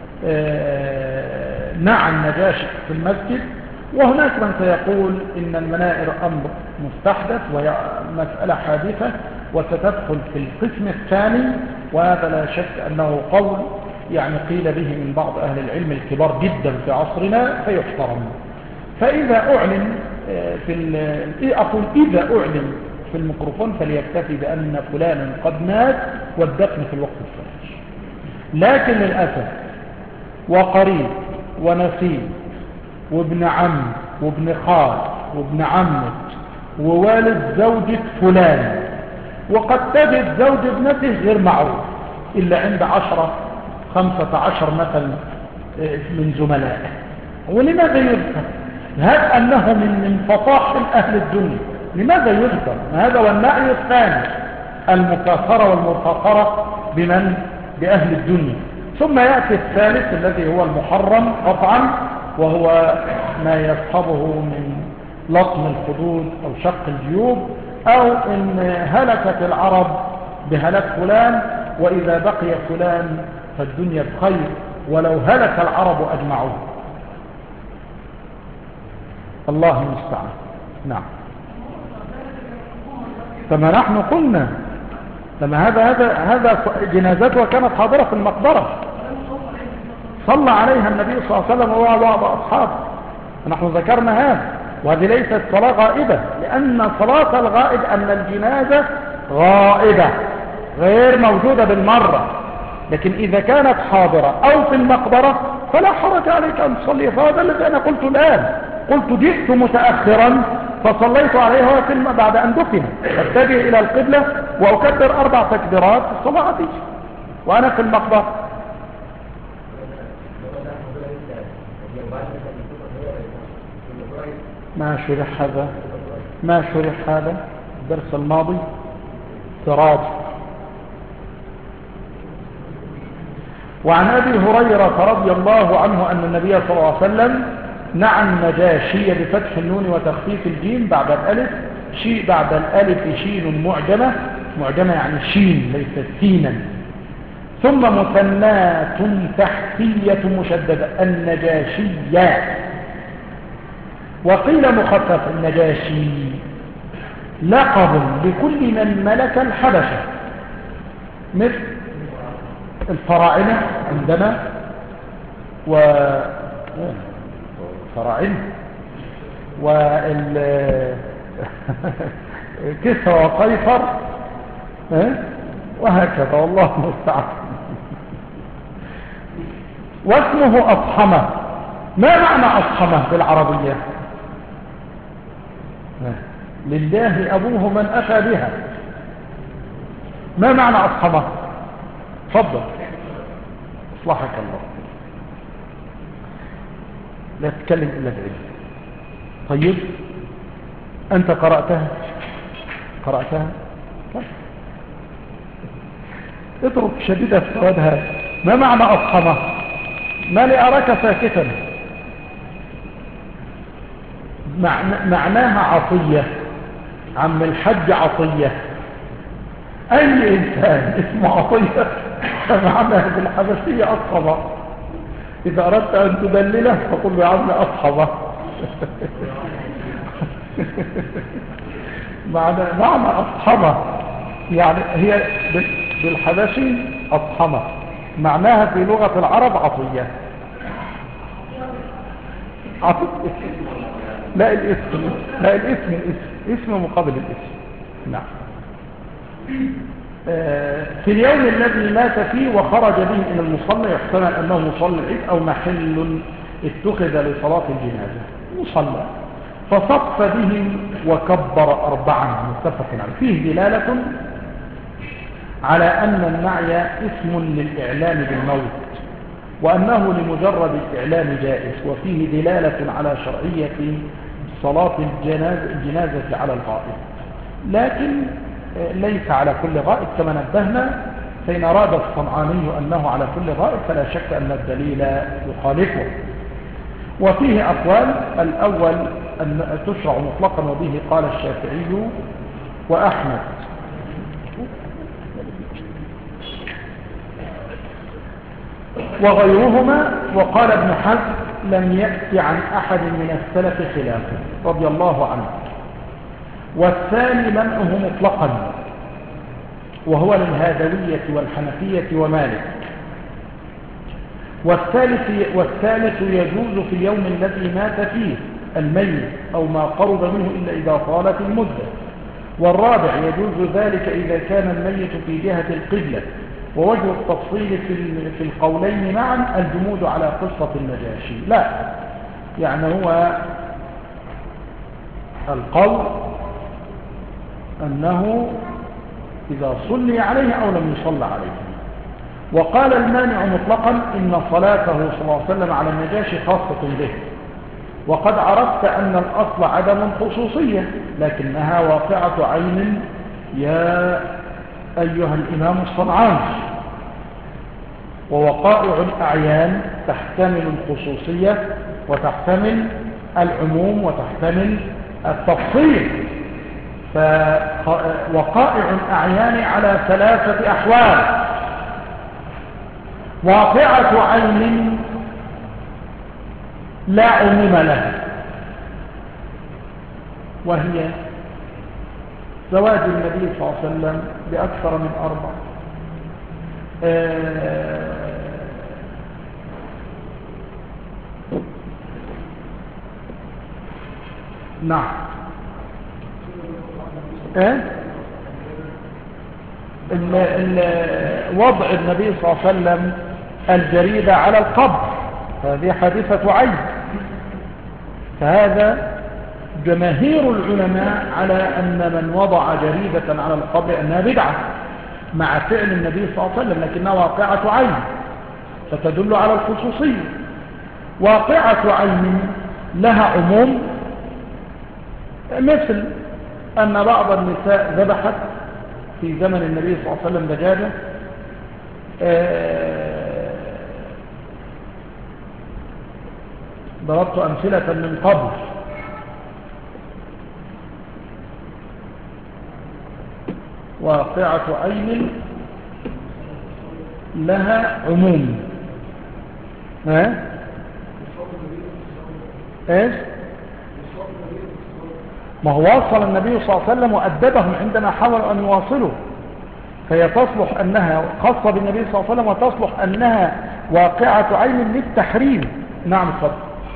نعى النجاشي في المسجد، وهناك من سيقول إن المنائر أمر مستحدث وهي مسألة حادثة وستدخل في القسم الثاني، وهذا لا شك أنه قول يعني قيل به من بعض أهل العلم الكبار جدا في عصرنا فيحترم. فإذا أعلن في أقول إذا أعلن في الميكروفون فليكتفي بأن فلانا قد مات والدفن في الوقت الفلاني. لكن للأسف وقريب ونسيب وابن عم وابن خال وابن عمه ووالد زوجة فلان، وقد تجد زوج ابنته غير معروف إلا عند عشرة خمسة عشر مثلا من زملائه. ولماذا يذكر؟ هل أنه من من فطاحل أهل الدنيا؟ لماذا يذكر؟ هذا والنعي الثاني المكاثرة والمفاخرة بمن؟ بأهل الدنيا. ثم يأتي الثالث الذي هو المحرم قطعا، وهو ما يصحبه من لطم الخدود أو شق الجيوب، أو إن هلكت العرب بهلاك فلان وإذا بقي فلان فالدنيا بخير ولو هلك العرب أجمعون. الله المستعان. نعم. فما نحن قلنا لما هذا هذا هذا جنازتها كانت حاضرة في المقبرة، صلى عليها النبي صلى الله عليه وسلم وهو بعض أصحابه، نحن ذكرنا هذا. وهذه ليست صلاة غائبة، لأن صلاة الغائب أن الجنازة غائبة غير موجودة بالمرة، لكن إذا كانت حاضرة أو في المقبرة فلا حرج عليك أن تصلي. فهذا الذي أنا قلت الآن، قلت جئت متأخرا فصليت عليها بعد أن دفن، أتجه إلى القبلة وأكبر أربع تكبيرات الصلاة عتيش وأنا في المقبرة. ما شرح هذا ما شرح هذا الدرس الماضي سراج. وعن أبي هريرة رضي الله عنه أن النبي صلى الله عليه وسلم نعى النجاشي بفتح النون وتخفيف الجيم بعد الألف، شيء بعد الألف شين معجمة، معجمة يعني شين ليست سينا، ثم مثنات تحتية مشددة النجاشية، وقيل مخفف النجاشي، لقب لكل من ملك الحبشة مثل الفراعنة عندنا وفراعنة والكسرى وقيصر وهكذا، والله المستعان. واسمه أصحمة. ما معنى أصحمة بالعربية؟ لله أبوه من أتى بها. ما معنى أصحمة؟ تفضل اصلحك الله. لا تتكلم إلا بعلم. طيب أنت قرأتها قرأتها طيب. اترك شديد السواد هذا. ما معنى أصحمة؟ ما لأراك ساكتا؟ معناها عطية، عم الحج عطية. أي إنسان اسمه عطية فمعناها بالحبشية أصحبة. إذا أردت أن تدلله فقل له عم أصحبة. معنى معنى أصحبة يعني هي بالحبشي أصحمة، معناها في لغة العرب عطية. عطية لا الاسم لا الاسم الاسم اسم مقابل الاسم. نعم. في اليوم الذي مات فيه وخرج به إلى المصلى، يحتمل أنه مصلى العيد أو محل اتخذ لصلاة الجنازة مصلى، فصف بهم وكبر أربعا، متفق عليه. فيه دلالة على أن النعي اسم للإعلان بالموت، وأنه لمجرد الإعلان جائز، وفيه دلالة على شرعية صلاة الجنازة, الجنازة على الغائب، لكن ليس على كل غائب كما نبهنا. فإن أراد الصنعاني أنه على كل غائب فلا شك أن الدليل يخالفه. وفيه أقوال. الأول أن تشرع مطلقا، وبه قال الشافعي وأحمد. وغيرهما. وقال ابن حزم لم يأتي عن أحد من السلف خلافه رضي الله عنه. والثاني منعه مطلقا، وهو للهادوية والحنفية ومالك. والثالث, والثالث يجوز في اليوم الذي مات فيه الميت أو ما قرب منه إلا إذا طالت المدة. والرابع يجوز ذلك إذا كان الميت في جهة القبلة. ووجه التفصيل في القولين معا الجمود على قصة النجاشي. لا يعني هو القول أنه إذا صلي عليه أو لم يصلى عليه. وقال المانع مطلقا إن صلاته صلى الله عليه وسلم على النجاشي خاصة به. وقد عرفت أن الأصل عدم الخصوصية، لكنها واقعة عين يا أيها الإمام الصنعاني. ووقائع الأعيان تحتمل الخصوصية وتحتمل العموم وتحتمل التفصيل. فوقائع الأعيان على ثلاثة أحوال: واقعة عين لا عموم لها، وهي زواج النبي صلى الله عليه وسلم بأكثر من أربع، آه نعم، ايه ال ال وضع النبي صلى الله عليه وسلم الجريدة على القبر، هذه حادثة عين. فهذا جماهير العلماء على أن من وضع جريدة على القبر أنها بدعة مع فعل النبي صلى الله عليه وسلم، لكنها واقعة عين فتدل على الخصوصية. واقعة عين لها عموم، مثل أن بعض النساء ذبحت في زمن النبي صلى الله عليه وسلم دجاجة، ضربت أمثلة من قبل. واقعة عين لها عموم. ها ايش؟ ما هو وصل النبي صلى الله عليه وسلم وأدبهم عندما حاولوا أن يواصلوا، فهي تصلح أنها خاصة بالنبي صلى الله عليه وسلم، وتصلح أنها واقعة عين للتحريم. نعم اتفضل.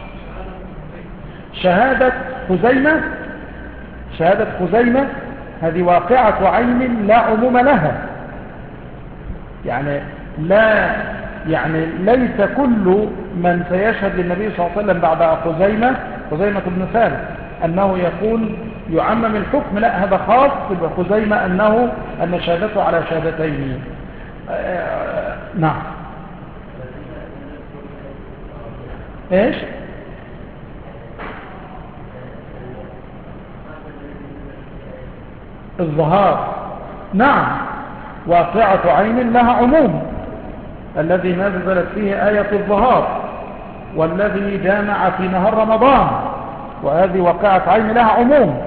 شهادة خزيمة، شهادة خزيمة هذه واقعة عين لا عموم لها، يعني لا يعني ليس كل من سيشهد للنبي صلى الله عليه وسلم بعد خزيمة خزيمة بن ثابت أنه يقول يعمم الحكم، لا، هذا خاص بخزيمة أنه أن شهادته على شهادتين. نعم. ايش؟ الظهار، نعم، واقعة عين لها عموم، الذي نزلت فيه آية الظهار والذي جامع في نهار رمضان، وهذه واقعة عين لها عموم.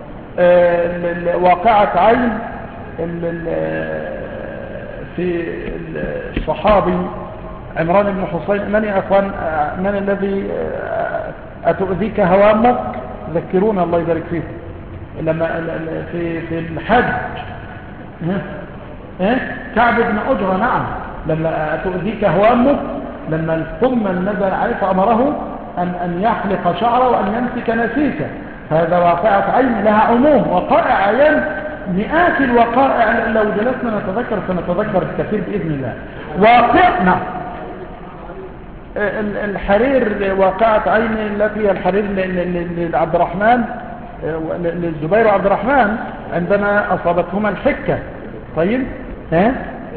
واقعة عين في الصحابي عمران بن حسين: من يا أخوان، من الذي أتؤذيك هوامك؟ ذكرونا الله يبارك فيه. لما في في الحج ايه كعب بن أجرة، نعم، لما أتؤذيك هوامك، لما القمة نزل عليه فأمره أن أن يحلق شعره وأن يمسك نسيكه. هذا واقعة عين لها عموم. وقائع عين مئات الوقائع، لو جلسنا نتذكر سنتذكر الكثير بإذن الله. واقع نعم، الحرير واقعة عين التي هي الحرير لعبد الرحمن، للزبير وعبد الرحمن عندما أصابتهما الحكة. طيب ها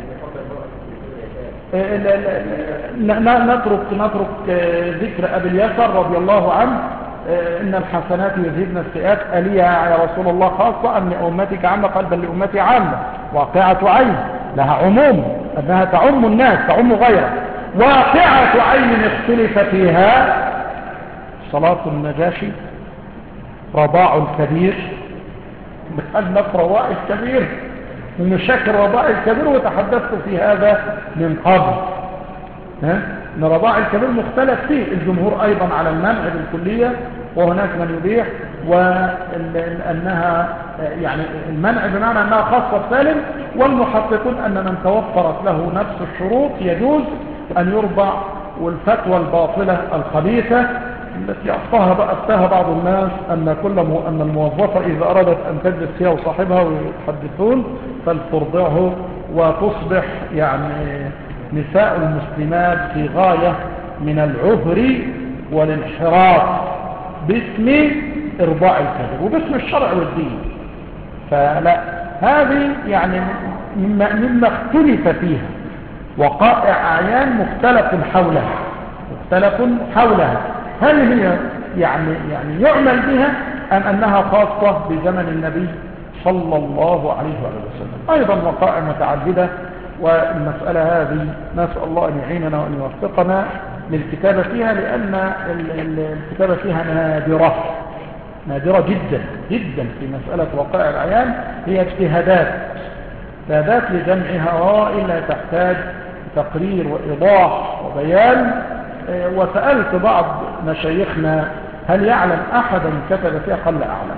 نترك نترك ذكر أبي اليسر رضي الله عنه: إن الحسنات يذهبن السيئات، أليها يا رسول الله خاصة أم لأمتك عامة؟ قال بل لأمتي عامة. واقعة عين لها عموم، أنها تعم الناس تعم غيره. واقعة عين اختلف فيها: صلاة النجاشي، رضاع الكبير، بأنك رضاع الكبير ومشاكل رضاع الكبير، وتحدثت في هذا من قبل. ها؟ ان رضاع الكبير مختلف فيه، الجمهور ايضا على المنع بالكلية، وهناك من يبيح، وانها يعني المنع بمعنى انها خاصة بسالم، والمحققون ان من توفرت له نفس الشروط يجوز ان يرضع. والفتوى الباطلة الخبيثة التي أفتاها أفتاها بعض الناس أن كل مو أن الموظفة إذا أرادت أن تجلس هي وصاحبها ويتحدثون فلترضعه، وتصبح يعني نساء المسلمات في غاية من العهر والانحراف باسم إرضاع الكبير وباسم الشرع والدين. فلا، هذه يعني مما, مما اختلف فيها، وقائع أعيان مختلف حولها مختلف حولها هل هي يعني يعني يعمل بها أم أنها خاصة بزمن النبي صلى الله عليه وسلم؟ أيضا وقائع متعددة، والمسألة هذه نسأل الله أن يعيننا وأن يوفقنا للكتابة فيها، لأن الكتابة فيها نادرة نادرة جدا جدا في مسألة وقائع الأعيان، هي اجتهادات اجتهادات لجمعها وإلا تحتاج تقرير وإيضاح وبيان. وسألت بعض مشايخنا هل يعلم أحدا كتب فيها؟ قال لا أعلم.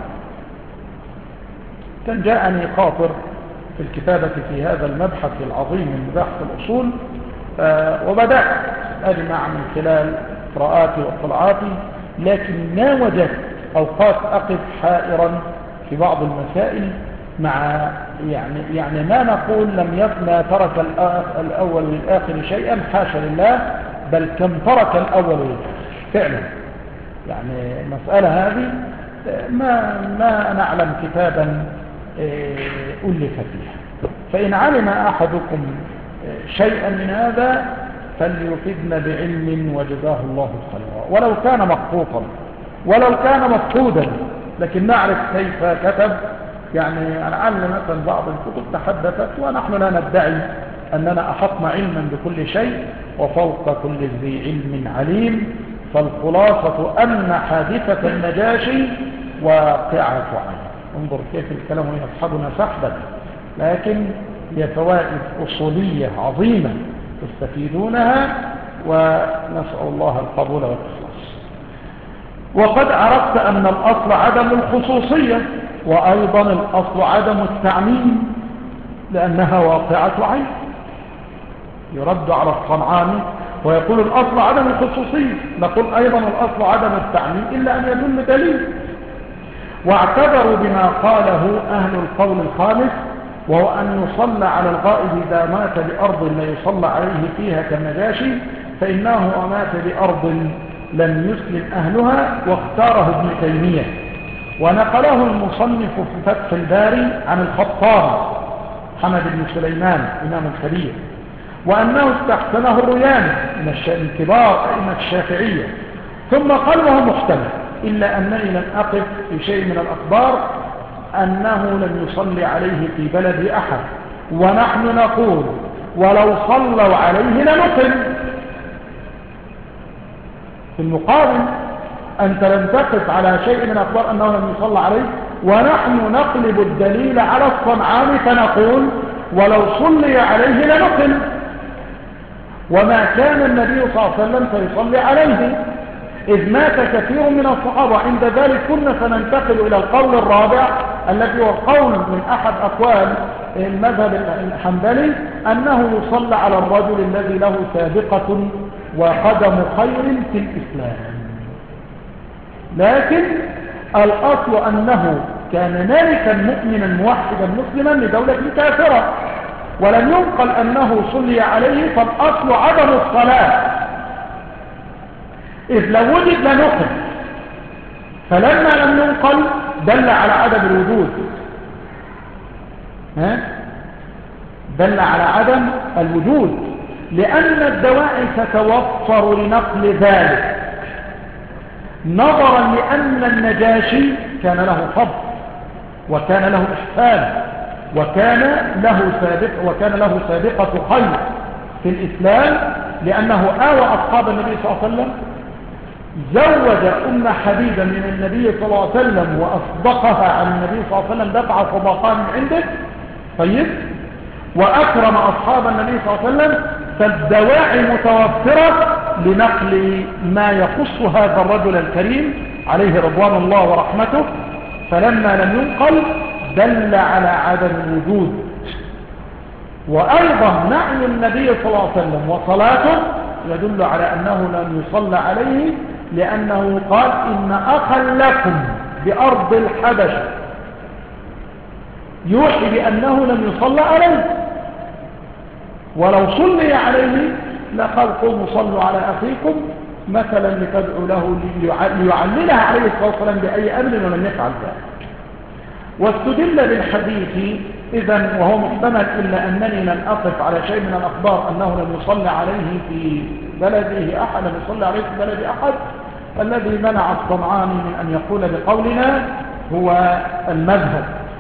كان جاءني خاطر في الكتابة في هذا المبحث العظيم من مباحث الأصول، وبدأت أجمع من خلال قراءاتي واطلاعاتي، لكن ما وجدت أوقات أقف حائرا في بعض المسائل، مع يعني يعني ما نقول لم يكن ترك الأول للآخر شيئا، حاشا لله، بل كم ترك الأول للآخر فعلا. يعني المسألة هذه ما ما نعلم كتابا ألف فيها. فإن علم أحدكم شيئا من هذا فليفدنا بعلم وجزاه الله خيرا، ولو كان مخطوطا ولو كان مفقودا، لكن نعرف كيف كتب. يعني أنا أعلم مثلا بعض الكتب تحدثت، ونحن لا ندعي أننا أحطنا علما بكل شيء، وفوق كل ذي علم عليم. فالخلاصة أن حادثة النجاشي واقعة عين. انظر كيف الكلام يصحبنا سحبا، لكن هي فوائد أصولية عظيمة تستفيدونها، ونسأل الله القبول والإخلاص. وقد عرفت أن الأصل عدم الخصوصية، وأيضا الأصل عدم التعميم لأنها واقعة عين. يرد على الصنعاني ويقول الأصل عدم الخصوصية، نقول أيضا الأصل عدم التعميم إلا أن يدل دليل. واعتبروا بما قاله أهل القول الخامس، وهو أن يصلى على الغائب إذا مات بأرض لا يصلى عليه فيها كالنجاشي، فإنه مات بأرض لم يسلم أهلها، واختاره ابن تيمية، ونقله المصنف في فتح الباري عن الخطاب حمد بن سليمان إمام الكبير، وأنه استحسنه الرياني من كبار أئمة الشافعية. ثم قال وهو محتمل، إلا أنني لم أقف في شيء من الأخبار أنه لم يصلي عليه في بلد أحد، ونحن نقول ولو صلوا عليه لنقل. في المقابل أنت لم تقف على شيء من الأخبار أنه لم يصلى عليه، ونحن نقلب الدليل على الصنعاني فنقول ولو صلي عليه لنقل، وما كان النبي صلى الله عليه وسلم فيصلي عليه إذ مات كثير من الصحابة. عند ذلك كنا سننتقل إلى القول الرابع الذي هو قول من أحد أقوال المذهب الحنبلي أنه يصلى على الرجل الذي له سابقة وقدم خير في الإسلام. لكن الأصل أنه كان مالكا مؤمنا موحدا مسلما لدولة كافرة، ولم ينقل أنه صلي عليه، فالأصل عدم الصلاة، إذ لو وجد لنقل، فلما لم ينقل دل على عدم الوجود، ها؟ دل على عدم الوجود، لأن الدواعي تتوفر لنقل ذلك، نظرا لأن النجاشي كان له فضل وكان له إحسان وكان له سابق وكان له سابقة خير في الإسلام، لأنه آوى أصحاب النبي صلى الله عليه وسلم، زوج أم حبيبة من النبي صلى الله عليه وسلم وأصدقها عن النبي صلى الله عليه وسلم، دفع صداقان من عنده، طيب، وأكرم أصحاب النبي صلى الله عليه وسلم. فالدواعي متوفرة لنقل ما يخص هذا الرجل الكريم عليه رضوان الله ورحمته، فلما لم ينقل دل على عدم الوجود. وأيضا نعي النبي صلى الله عليه وسلم وصلاته يدل على أنه لم يصلى عليه، لأنه قال إن أخا لكم بأرض الحبشة، يوحي بأنه لم يصلى عليه. ولو صلي عليه لقال قوموا صلوا على أخيكم مثلا لتدعوا له ليعللها عليه الصلاة والسلام بأي أمر، ولم يفعل ذلك. واستدل بالحديث إذن وهو محتمل، إلا أنني لم أقف على شيء من الأخبار أنه لم يصلي عليه في بلده أحد، لم يصلي عليه في بلد أحد. الذي منع الصنعاني من أن يقول بقولنا هو المذهب.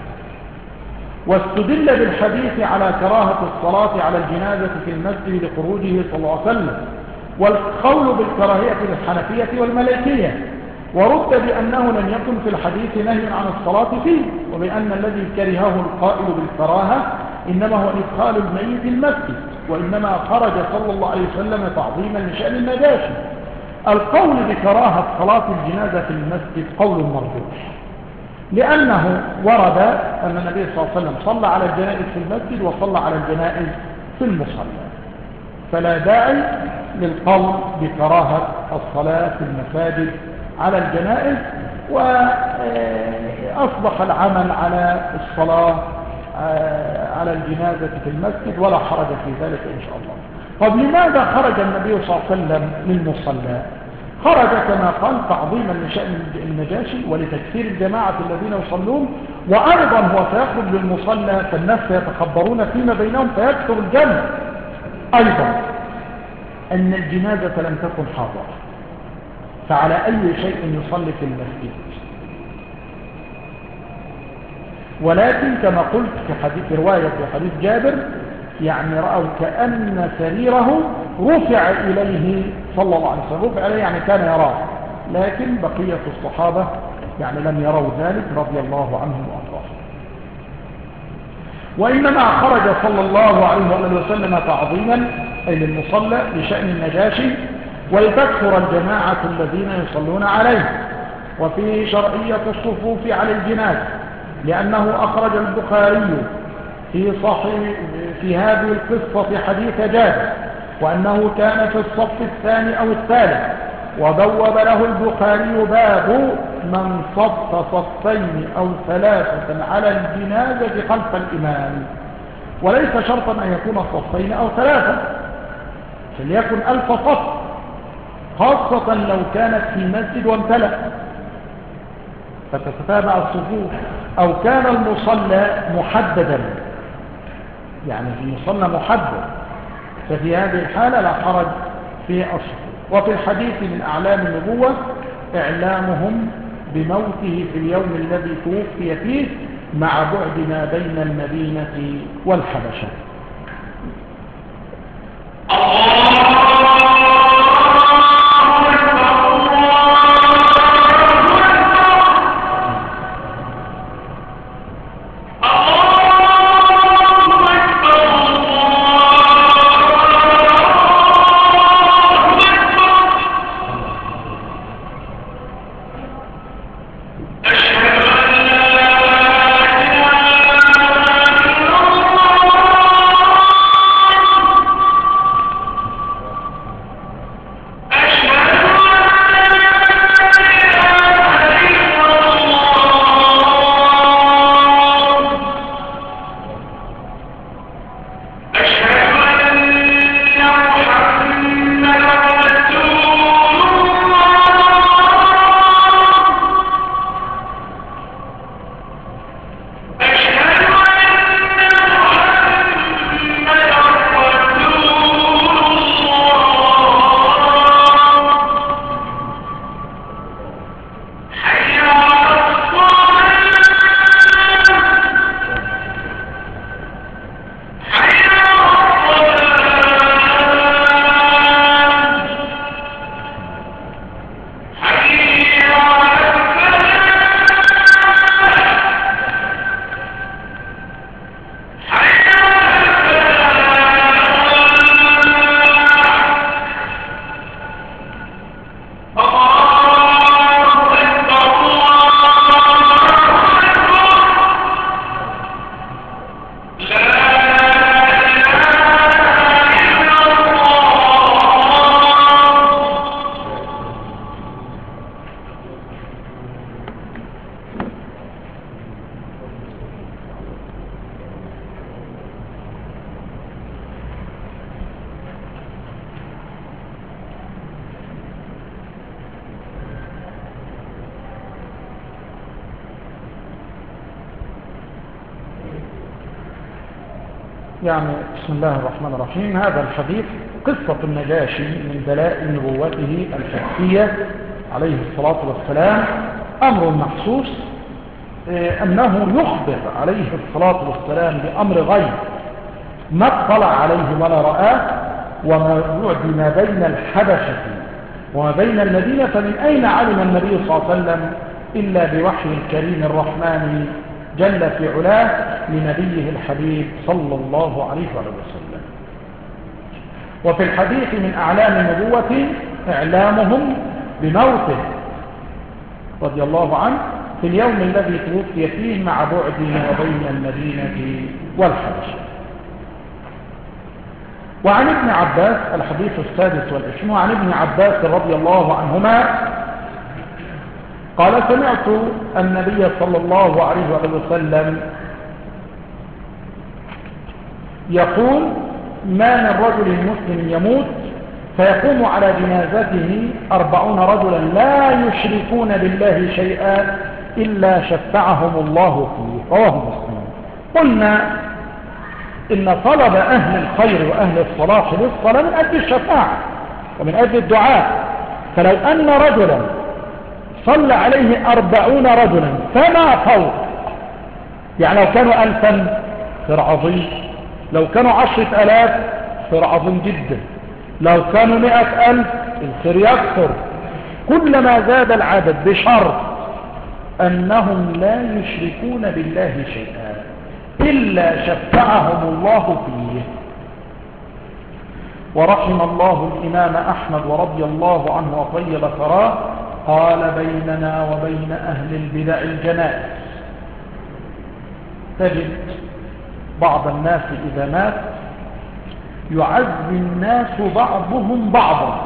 واستدل بالحديث على كراهة الصلاة على الجنازة في المسجد لخروجه صلى الله عليه وسلم، والقول بالكراهية للحنفية والمالكية، ورد بأنه لم يكن في الحديث نهي عن الصلاة فيه، وبأن الذي كرهه القائل بالكراهة إنما هو إدخال الميت المسجد، وإنما خرج صلى الله عليه وسلم تعظيما لشأن النجاشي. القول بكراهة صلاة الجنازة في المسجد قول مرجوح، لأنه ورد أن النبي صلى الله عليه وسلم صلى على الجنائز في المسجد وصلى على الجنائز في المصلى، فلا داعي للقول بكراهة الصلاة في المساجد على الجنائز، وأصبح العمل على الصلاة على الجنازة في المسجد ولا حرج في ذلك إن شاء الله. طب لماذا خرج النبي صلى الله عليه وسلم للمصلى؟ خرج كما قال تعظيما لشأن النجاشي ولتكثير الجماعة الذين يصلون، وأيضا هو سيخرج للمصلى فالناس يتخبرون فيما بينهم فيكثر الجمع. أيضا أن الجنازة لم تكن حاضرة، فعلى أي شيء يصلي في المسجد؟ ولكن كما قلت في حديث رواية في حديث جابر، يعني رأوا كأن سريره رفع إليه صلى الله عليه وسلم، رفع إليه يعني كان يراه، لكن بقية الصحابة يعني لم يروا ذلك رضي الله عنهم وأرضاهم. وإنما خرج صلى الله عليه وسلم تعظيما أي للمصلى لشأن النجاشي ولتكثر الجماعة الذين يصلون عليه، وفي شرعية الصفوف على الجناز، لأنه أخرج البخاري في صحيح في هذه القصة حديث جابر، وأنه كان في الصف الثاني أو الثالث، وبوب له البخاري باب من صف صفين أو ثلاثة على الجنازة خلف الإمام، وليس شرطا أن يكون صفين أو ثلاثة، فليكن ألف صف، خاصة لو كانت في مسجد وامتلأ فتتتابع الصفوف، أو كان المصلى محددا، يعني المصلى محدد، ففي هذه الحالة لا حرج في الصفوف. وفي الحديث من أعلام النبوة إعلامهم بموته في اليوم الذي توفي فيه مع بعد ما بين المدينة والحبشة. يعني بسم الله الرحمن الرحيم. هذا الحديث قصة النجاشي من دلائل نبوته الحسية عليه الصلاة والسلام، أمر محسوس أنه يخبر عليه الصلاة والسلام بأمر غيب ما اطلع عليه ولا رآه، وما بعد ما بين الحبشة وما بين المدينة، فمن أين علم النبي صلى الله عليه وسلم إلا بوحي الكريم الرحمن جل في علاه لنبيه الحبيب صلى الله عليه وسلم. وفي الحديث من أعلام النبوة إعلامهم بموته رضي الله عنه في اليوم الذي توفي فيه مع بعده وبين المدينة والحبشة. وعن ابن عباس الحديث السادس والعشرين، وعن ابن عباس رضي الله عنهما قال سمعت النبي صلى الله عليه وسلم يقول ما من رجل مسلم يموت فيقوم على جنازته أربعون رجلا لا يشركون بالله شيئا إلا شفعهم الله فيه، رواه مسلم. قلنا إن طلب أهل الخير وأهل الصلاح للصلاة من أجل الشفاعة ومن أجل الدعاء، فلو أن رجلا صلى عليه أربعون رجلا فما فوق، يعني لو كانوا ألفا خير عظيم، لو كانوا عشرة ألاف خير عظيم جدا، لو كانوا مئة ألف الخير يكثر، كلما زاد العدد بشرط أنهم لا يشركون بالله شيئا إلا شفعهم الله فيه. ورحم الله الإمام أحمد ورضي الله عنه وطيب ثراه قال بيننا وبين أهل البدع الجنائز. تجد بعض الناس إذا مات يعزي الناس بعضهم بعضا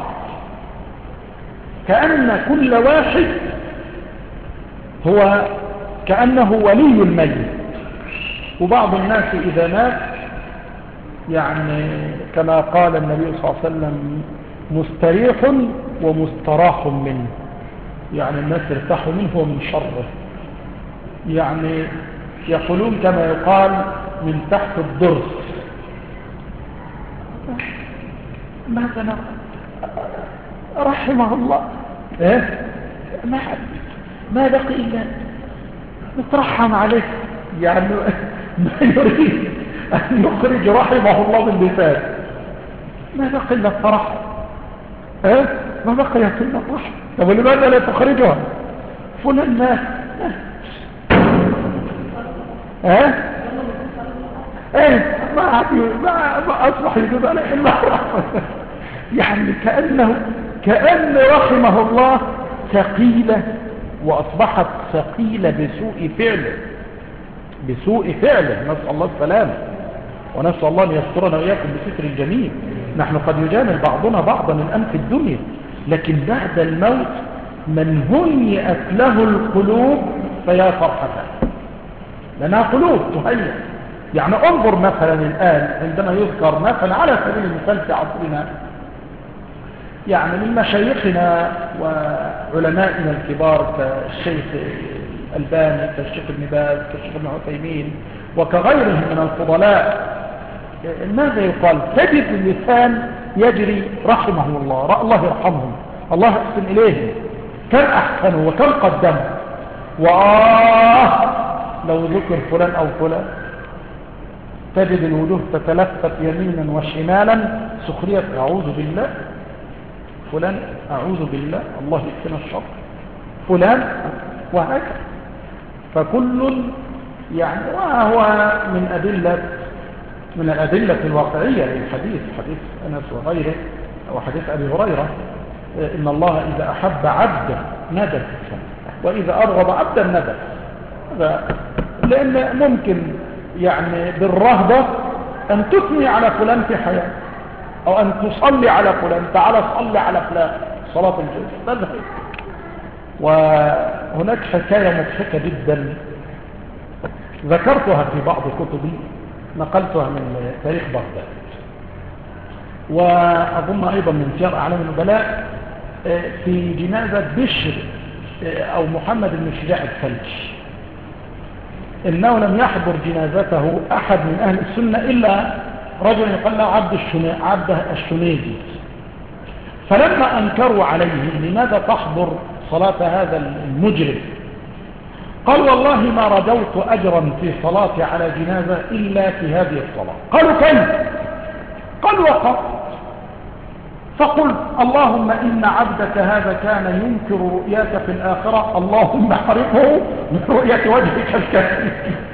كأن كل واحد هو كأنه ولي الميت، وبعض الناس إذا مات يعني كما قال النبي صلى الله عليه وسلم مستريح ومستراح منه، يعني الناس ارتاحوا منه ومن شره، يعني يقولون كما يقال من تحت الضرس. ماذا رحمه الله إيه؟ ما ما بقي إلا نترحم عليه، يعني ما يريد أن يخرج رحمه الله من لسانه، ما بقي إلا الترحم إيه؟ ما بقي إلا الرحم. طب لماذا لا تخرجها فلان مات ها ايه ما ما ما اصبح يجوز عليه الا الرحمه، يعني كانه كان رحمه الله ثقيله واصبحت ثقيله بسوء فعله بسوء فعله نسال الله السلامه، ونسال الله ان يسترنا واياكم بستر الجميل. نحن قد يجامل بعضنا بعضا الان في الدنيا، لكن بعد الموت من هيئت له القلوب فيا فرحتها، لأنها قلوب تهيئ. يعني انظر مثلا الآن عندما يذكر مثلا على سبيل المثال في عصرنا يعني من مشايخنا وعلمائنا الكبار كالشيخ الألباني كالشيخ ابن باز كالشيخ ابن عثيمين وكغيرهم من الفضلاء، ماذا يقال؟ تجد اللسان يجري رحمه الله، الله يرحمهم، الله يحسن إليهم، كم أحسنوا وكم قدموا، وآه لو ذكر فلان أو فلان تجد الوجوه تتلفت يمينا وشمالا سخرية أعوذ بالله فلان أعوذ بالله الله يكفينا الشر فلان، وهكذا. فكل يعني وهو من أدلة من الأدلة الواقعية للحديث، حديث أنس وغيره أو حديث أبي هريرة إن الله إذا أحب عبدا ندب وإذا أبغض عبدا ندب، لأن ممكن يعني بالرهبة أن تثني على فلان في حياة أو أن تصلي على فلان، تعالى صلي على فلان صلاة الجزء تذهب. وهناك حكاية مضحكة جدا ذكرتها في بعض كتبي نقلتها من تاريخ بغداد وأظن أيضا من سير أعلام النبلاء في جنازة بشر أو محمد بن شجاع الثلج، إنه لم يحضر جنازته أحد من أهل السنة إلا رجل يقال له عبد عبد الشنيدي، فلما أنكروا عليه لماذا تحضر صلاة هذا المجرم قال والله ما رجوت أجرا في صلاتي على جنازة إلا في هذه الصلاة. قالوا كيف؟ قال وقف فقل اللهم إن عبدك هذا كان ينكر رؤياك في الآخرة، اللهم حرمه من رؤية وجهك الكريم.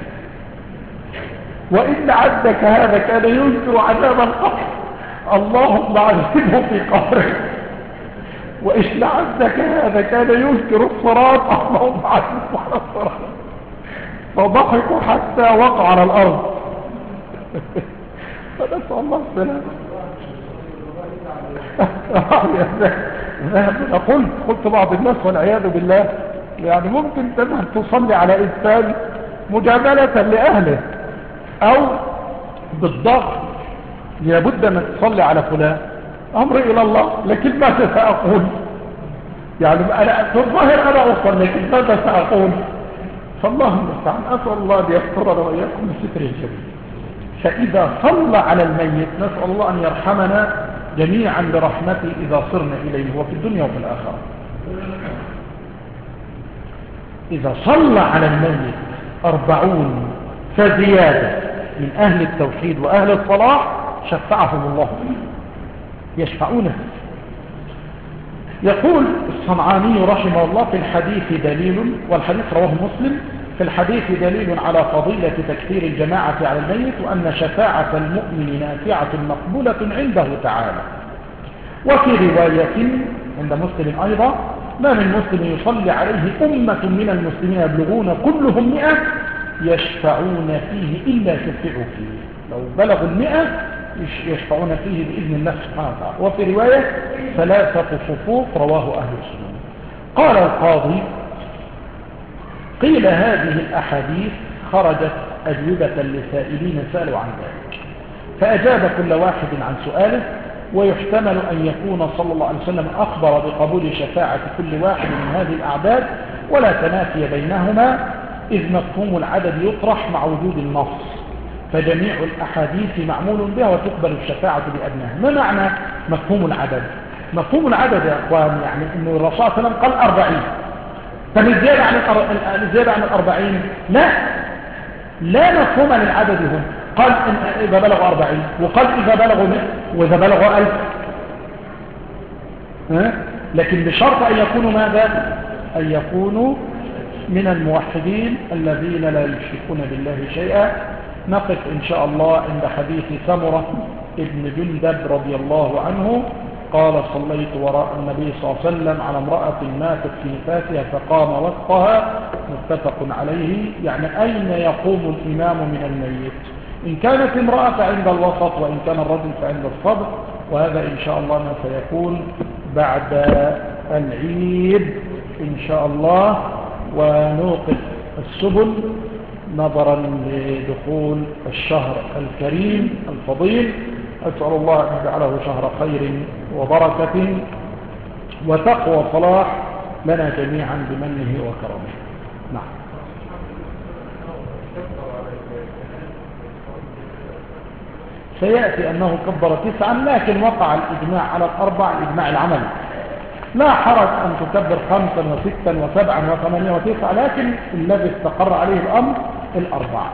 وإن عبدك هذا كان ينكر عذاب القبر، اللهم عذبه في قبره. وإن عبدك هذا كان ينكر الصراط، اللهم عذبه على الصراط. فضحكوا حتى وقع على الأرض. فنسأل الله السلام. قلت قلت بعض الناس والعياذ بالله يعني ممكن تذهب تصلي على إنسان مجاملة لأهله أو بالضغط، لابد أن تصلي على فلان، أمر إلى الله، لكن ماذا سأقول؟ يعني أنا في الظاهر أنا أصل، لكن ماذا سأقول؟ فالله المستعان. أسأل الله أن يسترنا وإياكم بستر الجميل. فإذا صلى على الميت نسأل الله أن يرحمنا جميعا برحمته إذا صرنا إليه وفي الدنيا وفي الآخرة. إذا صلى على الميت أربعون فزيادة من أهل التوحيد وأهل الصلاح شفعهم الله فيه، يشفعونه. يقول الصنعاني رحمه الله في الحديث دليل، والحديث رواه مسلم، في الحديث دليل على فضيلة تكثير الجماعة على الميت، وأن شفاعة المؤمن نافعة مقبولة عنده تعالى. وفي رواية عند مسلم أيضا: ما من مسلم يصلي عليه أمة من المسلمين يبلغون كلهم مئة يشفعون فيه إلا شفعوا فيه، لو بلغوا المئة يشفعون فيه بإذن الله سبحانه وتعالى. وفي رواية: ثلاثة صفوف، رواه أهل السنن. قال القاضي: قيل هذه الأحاديث خرجت أجوبة لسائلين سألوا عن ذلك، فأجاب كل واحد عن سؤاله، ويحتمل أن يكون صلى الله عليه وسلم أخبر بقبول شفاعة كل واحد من هذه الأعداد ولا تنافي بينهما، إذ مفهوم العدد يطرح مع وجود النص، فجميع الأحاديث معمول بها وتقبل الشفاعة بأدناها. ما معنى مفهوم العدد؟ مفهوم العدد يا أخوان يعني أنه الرسول صلى الله عليه وسلم قال أربعين، فالزيادة عن الزيادة عن الأربعين لا لا مفهوم للعدد هنا. قال إن إذا بلغوا أربعين، وقال إذا بلغوا مئة، وإذا بلغوا ألف، لكن بشرط أن يكونوا ماذا؟ أن يكونوا من الموحدين الذين لا يشركون بالله شيئا. نقف إن شاء الله عند حديث سمرة ابن جندب رضي الله عنه قال: صليت وراء النبي صلى الله عليه وسلم على امرأة ماتت في نفاسها فقام وسطها، متفق عليه. يعني أين يقوم الإمام من الميت؟ إن كانت امرأة فعند الوسط، وإن كان الرجل فعند الصدر. وهذا إن شاء الله ما سيكون بعد العيد إن شاء الله. ونوقف السبل نظرا لدخول الشهر الكريم الفضيل. أسأل الله أن يجعله شهر خير وبركة وتقوى وصلاح لنا جميعا بمنه وكرمه. نعم. سيأتي أنه كبر تسعا، لكن وقع الإجماع على الأربع، الإجماع العملي. لا حرج أن تكبر خمسا وستا وسبعا وثمانية وتسعة، لكن الذي استقر عليه الأمر الأربعة.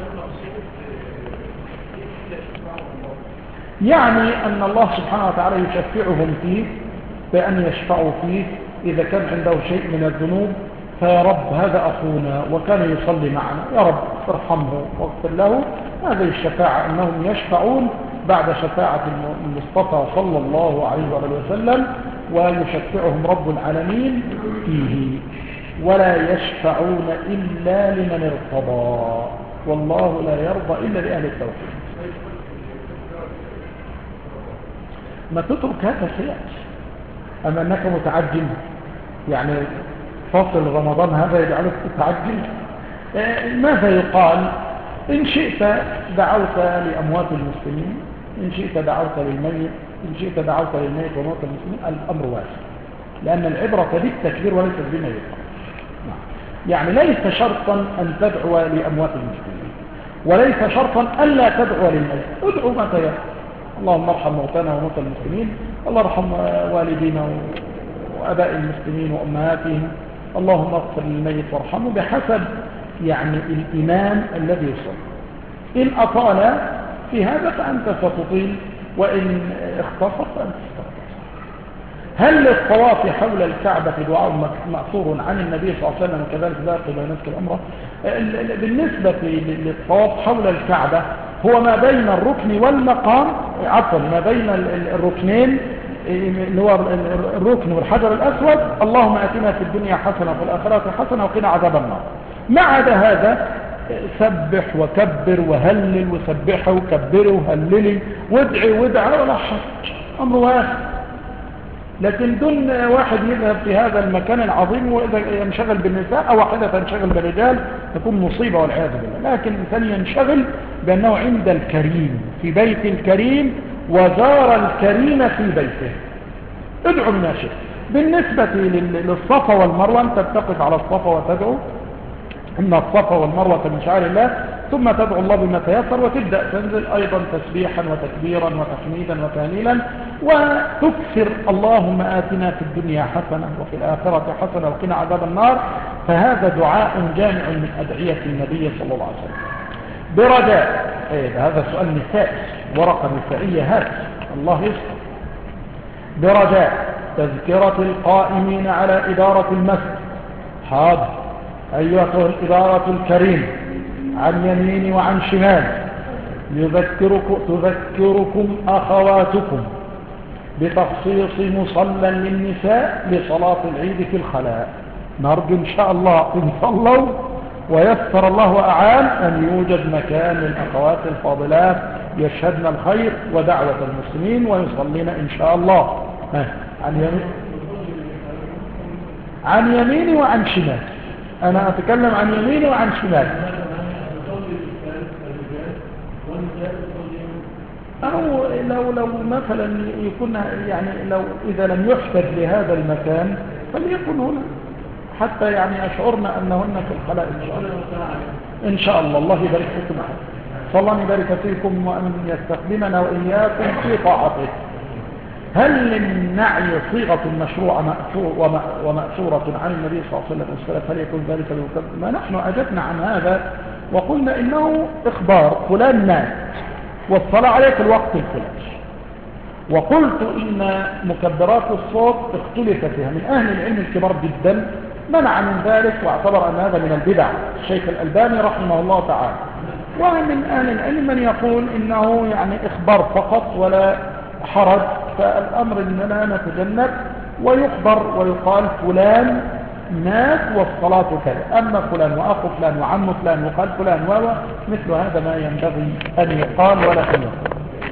يعني أن الله سبحانه وتعالى يشفعهم فيه بأن يشفعوا فيه إذا كان عنده شيء من الذنوب، فيا رب هذا أخونا وكان يصلي معنا، يا رب ارحمه واغفر له. هذه الشفاعة أنهم يشفعون بعد شفاعة المصطفى صلى الله عليه وسلم، ويشفعهم رب العالمين فيه، ولا يشفعون إلا لمن ارتضى، والله لا يرضى إلا لأهل التوحيد. ما تترك هذا سيأتي. أما أنك متعجل، يعني فصل رمضان هذا يجعلك تتعجل. ماذا يقال؟ إن شئت دعوت لأموات المسلمين، إن شئت دعوت للميت، إن شئت دعوت للميت وموت المسلمين، الأمر واسع، لأن العبرة بالتكبير وليست بما يقال. يعني ليس شرطا أن تدعو لأموات المسلمين، وليس شرطا ألا تدعو للميت. ادعو ما تيسر. اللهم ارحم موتانا وموتى المسلمين، الله ارحم والدينا وأباء المسلمين وأمهاتهم، اللهم اغفر للميت وارحمه، بحسب يعني الإمام الذي يصلي. إن أطال في هذا فأنت ستطيل، وإن اختصر فأنت تستختصر. هل الطواف حول الكعبة دعاء مأثور عن النبي صلى الله عليه وسلم وكذلك ذات بيانات الأمر؟ بالنسبة للطواف حول الكعبة هو ما بين الركن والمقام، عفوا ما بين الركنين اللي هو الركن والحجر الأسود، اللهم آتنا في الدنيا حسنة وفي الآخرة حسنة وقنا عذاب النار. ما عدا هذا سبح وكبر وهلل وسبحه وكبره وهللي وادعي وادعي ولا حج، أمر واحد. لكن دون واحد يذهب في هذا المكان العظيم وإذا ينشغل بالنساء أو واحدة تنشغل بالرجال تكون مصيبة والعياذ بالله. لكن الإنسان ينشغل بأنه عند الكريم في بيت الكريم وزار الكريم في بيته، ادعو من شئت. بالنسبة للصفا والمروة أنت تقف على الصفا وتدعو إن الصفا والمروة من شعائر الله، ثم تدعو الله بما تيسر وتبدأ تنزل أيضا تسبيحا وتكبيرا وتحميدا وتهليلا وتكثر اللهم آتنا في الدنيا حسنة وفي الآخرة حسنة وقنا عذاب النار. فهذا دعاء جامع من أدعية النبي صلى الله عليه وسلم. برجاء إيه هذا سؤال نسائي، ورقة نسائية هات الله يسر. برجاء تذكرة القائمين على إدارة المسجد، حاضر أيها الإدارة الكريم عن يمين وعن شمال، يذكركم تذكركم أخواتكم بتخصيص مصلى للنساء لصلاة العيد في الخلاء. نرجو إن شاء الله إن صلوا ويسر الله وأعان أن يوجد مكان للأخوات الفاضلات يشهدن الخير ودعوة المسلمين ويصلين إن شاء الله عن يمين عن يميني وعن شمال. أنا أتكلم عن يميني وعن شمال. أو لو لو مثلا يكون يعني لو إذا لم يحتج لهذا المكان فليكن هنا حتى يعني أشعرنا أنهن في الخلاء إن شاء الله. إن شاء الله. الله يبارك فيكم، صلى الله يبارك فيكم وأن يستخدمنا وإياكم في طاعته. هل للنعي صيغة مشروعة ومأثورة عن النبي صلى الله عليه وسلم والسلام هل يكون ذلك بمكتب؟ ما نحن أجبنا عن هذا وقلنا إنه إخبار فلان مات والصلاة عليه في الوقت الفلاني. وقلت إن مكبرات الصوت اختلف فيها من أهل العلم الكبار جدا منع من ذلك واعتبر أن هذا من البدع، الشيخ الألباني رحمه الله تعالى. ومن أهل العلم من يقول إنه يعني إخبار فقط ولا حرج، فالأمر إننا نتجنب ويخبر ويقال فلان مات والصلاة كذا، أما فلان وأخو فلان وعم فلان وقال فلان وهو مثل هذا ما ينبغي أن يقال ولا أن يقال.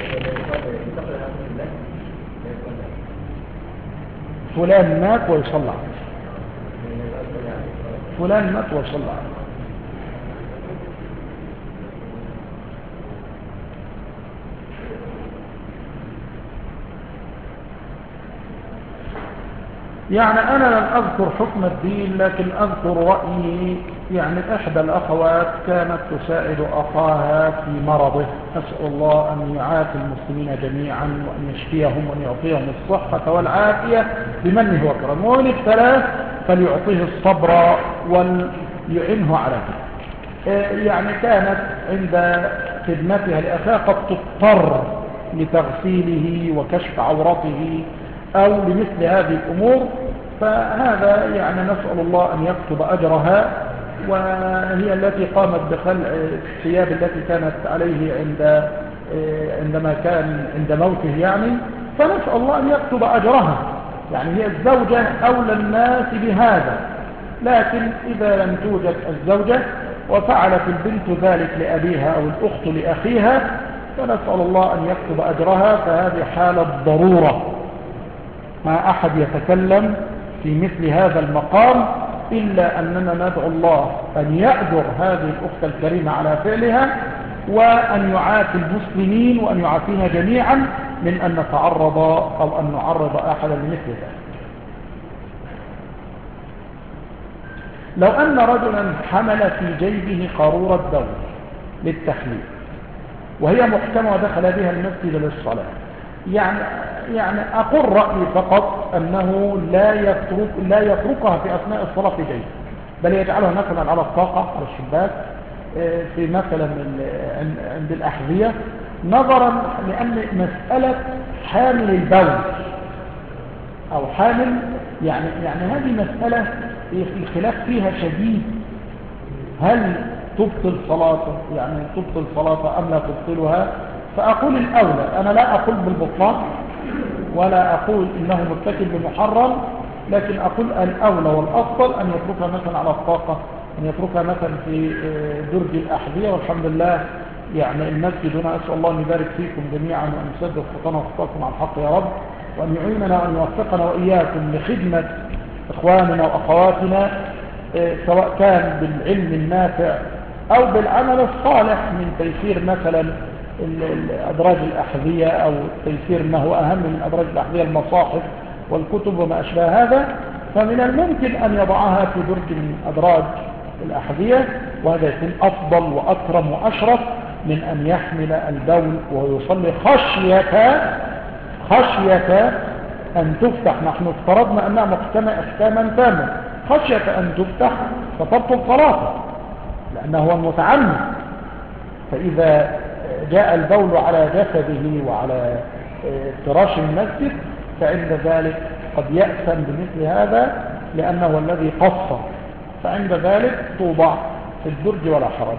فلان مات ويصلى عليه، فلان مات ويصلى عليه. يعني أنا لم أذكر حكم الدين لكن أذكر رأيي. يعني إحدى الأخوات كانت تساعد أخاها في مرضه، أسأل الله أن يعافي المسلمين جميعا وأن يشفيهم وأن يعطيهم الصحة والعافية بمنه وكرمه، وإن ابتلاه فليعطيه الصبر وليعنه على ذلك. يعني كانت عند خدمتها لأخاها قد تضطر لتغسيله وكشف عورته أو لمثل هذه الأمور، فهذا يعني نسأل الله أن يكتب أجرها، وهي التي قامت بخلع الثياب التي كانت عليه عند عندما كان عند موته يعني، فنسأل الله أن يكتب أجرها. يعني هي الزوجة أولى الناس بهذا، لكن إذا لم توجد الزوجة وفعلت البنت ذلك لأبيها أو الأخت لأخيها فنسأل الله أن يكتب أجرها. فهذه حالة ضرورة، ما أحد يتكلم في مثل هذا المقام إلا أننا ندعو الله أن يأجر هذه الأخت الكريمة على فعلها وأن يعافي المسلمين وأن يعافينا جميعا من أن نتعرض أو أن نعرض أحدا لمثل ذلك. لو أن رجلا حمل في جيبه قارورة دور للتحليل وهي محكمة ودخل بها المسجد للصلاة، يعني يعني أقول رأيي فقط أنه لا يترك لا يتركها في أثناء الصلاة في جيبه، بل يجعلها مثلا على الطاقة على الشباك في مثلا عند الأحذية، نظرا لأن مسألة حامل البول أو حامل، يعني, يعني هذه مسألة الخلاف فيها شديد. هل تبطل صلاته، يعني تبطل صلاته أم لا تبطلها؟ فأقول الأولى، أنا لا أقول بالبطلان ولا أقول إنه مرتكب بمحرم، لكن أقول الأولى والأفضل أن يتركها مثلا على الطاقة، أن يتركها مثلا في درج الأحذية. والحمد لله يعني المسجد هنا، أسأل الله أن يبارك فيكم جميعا وأن يسدد خطانا وخطاكم على الحق يا رب، وأن يعيننا وأن يوفقنا وإياكم لخدمة إخواننا وأخواتنا، سواء كان بالعلم النافع أو بالعمل الصالح من تيسير مثلا أدراج الأحذية، أو تيسير ما هو أهم من أدراج الأحذية المصاحف والكتب وما أشبه هذا. فمن الممكن أن يضعها في درج من أدراج الأحذية، وهذا يكون أفضل وأكرم وأشرف من أن يحمل البول وهو يصلي خشية خشية أن تفتح. نحن افترضنا أنها محكمة إحكاما تاما، خشية أن تفتح فتبطل صلاته لأنه هو المتعمد. فإذا جاء البول على جسده وعلى فراش المسجد فعند ذلك قد يأثم بمثل هذا لأنه الذي قصر، فعند ذلك توضع في الدرج ولا حرج.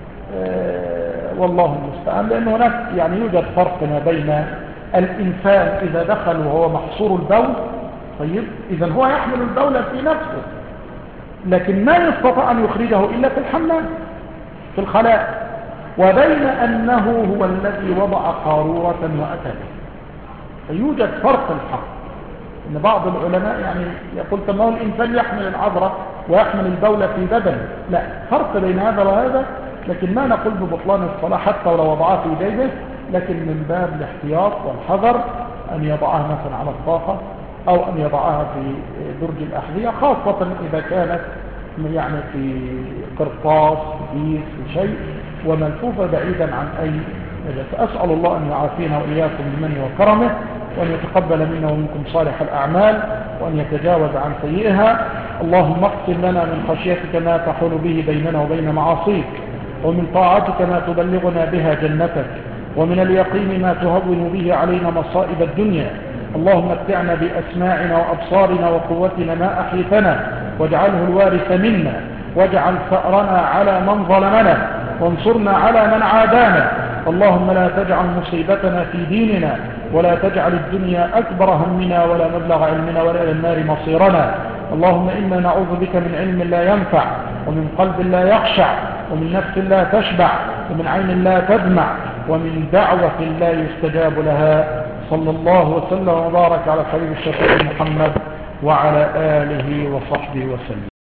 والله المستعان، لأن هناك يعني يوجد فرق ما بين الإنسان إذا دخل وهو محصور البول، طيب إذا هو يحمل البول في نفسه لكن ما يستطيع أن يخرجه إلا في الحمام في الخلاء، وبين أنه هو الذي وضع قارورة وأتى به. فيوجد فرق الحق، إن بعض العلماء يعني يقول تمام الإنسان يحمل العذرة ويحمل البول في بدنه، لا فرق بين هذا وهذا. لكن ما نقول ببطلان الصلاة حتى ولو وضعها في جيبه، لكن من باب الاحتياط والحذر أن يضعها مثلا على الطاقة أو أن يضعها في درج الأحذية، خاصة إذا كانت يعني في قرطاس كيس شيء وملفوفة بعيدا عن أي نجاسة. أسأل الله أن يعافينا وإياكم بمنه وكرمه، وأن يتقبل منا ومنكم صالح الأعمال، وأن يتجاوز عن سيئها. اللهم اقسم لنا من خشيتك ما تحول به بيننا وبين معاصيك، ومن طاعتك ما تبلغنا بها جنتك، ومن اليقين ما تهون به علينا مصائب الدنيا. اللهم متعنا بأسماعنا وأبصارنا وقوتنا ما أحيتنا، واجعله الوارث منا، واجعل ثأرنا على من ظلمنا، وانصرنا على من عادانا. اللهم لا تجعل مصيبتنا في ديننا، ولا تجعل الدنيا أكبر همنا ولا مبلغ علمنا ولا إلى النار مصيرنا. اللهم إنا نعوذ بك من علم لا ينفع، ومن قلب لا يخشع، ومن نفس لا تشبع، ومن عين لا تدمع، ومن دعوة لا يستجاب لها. صلى الله وسلم وبارك على الحبيب الشفيع محمد وعلى آله وصحبه وسلم.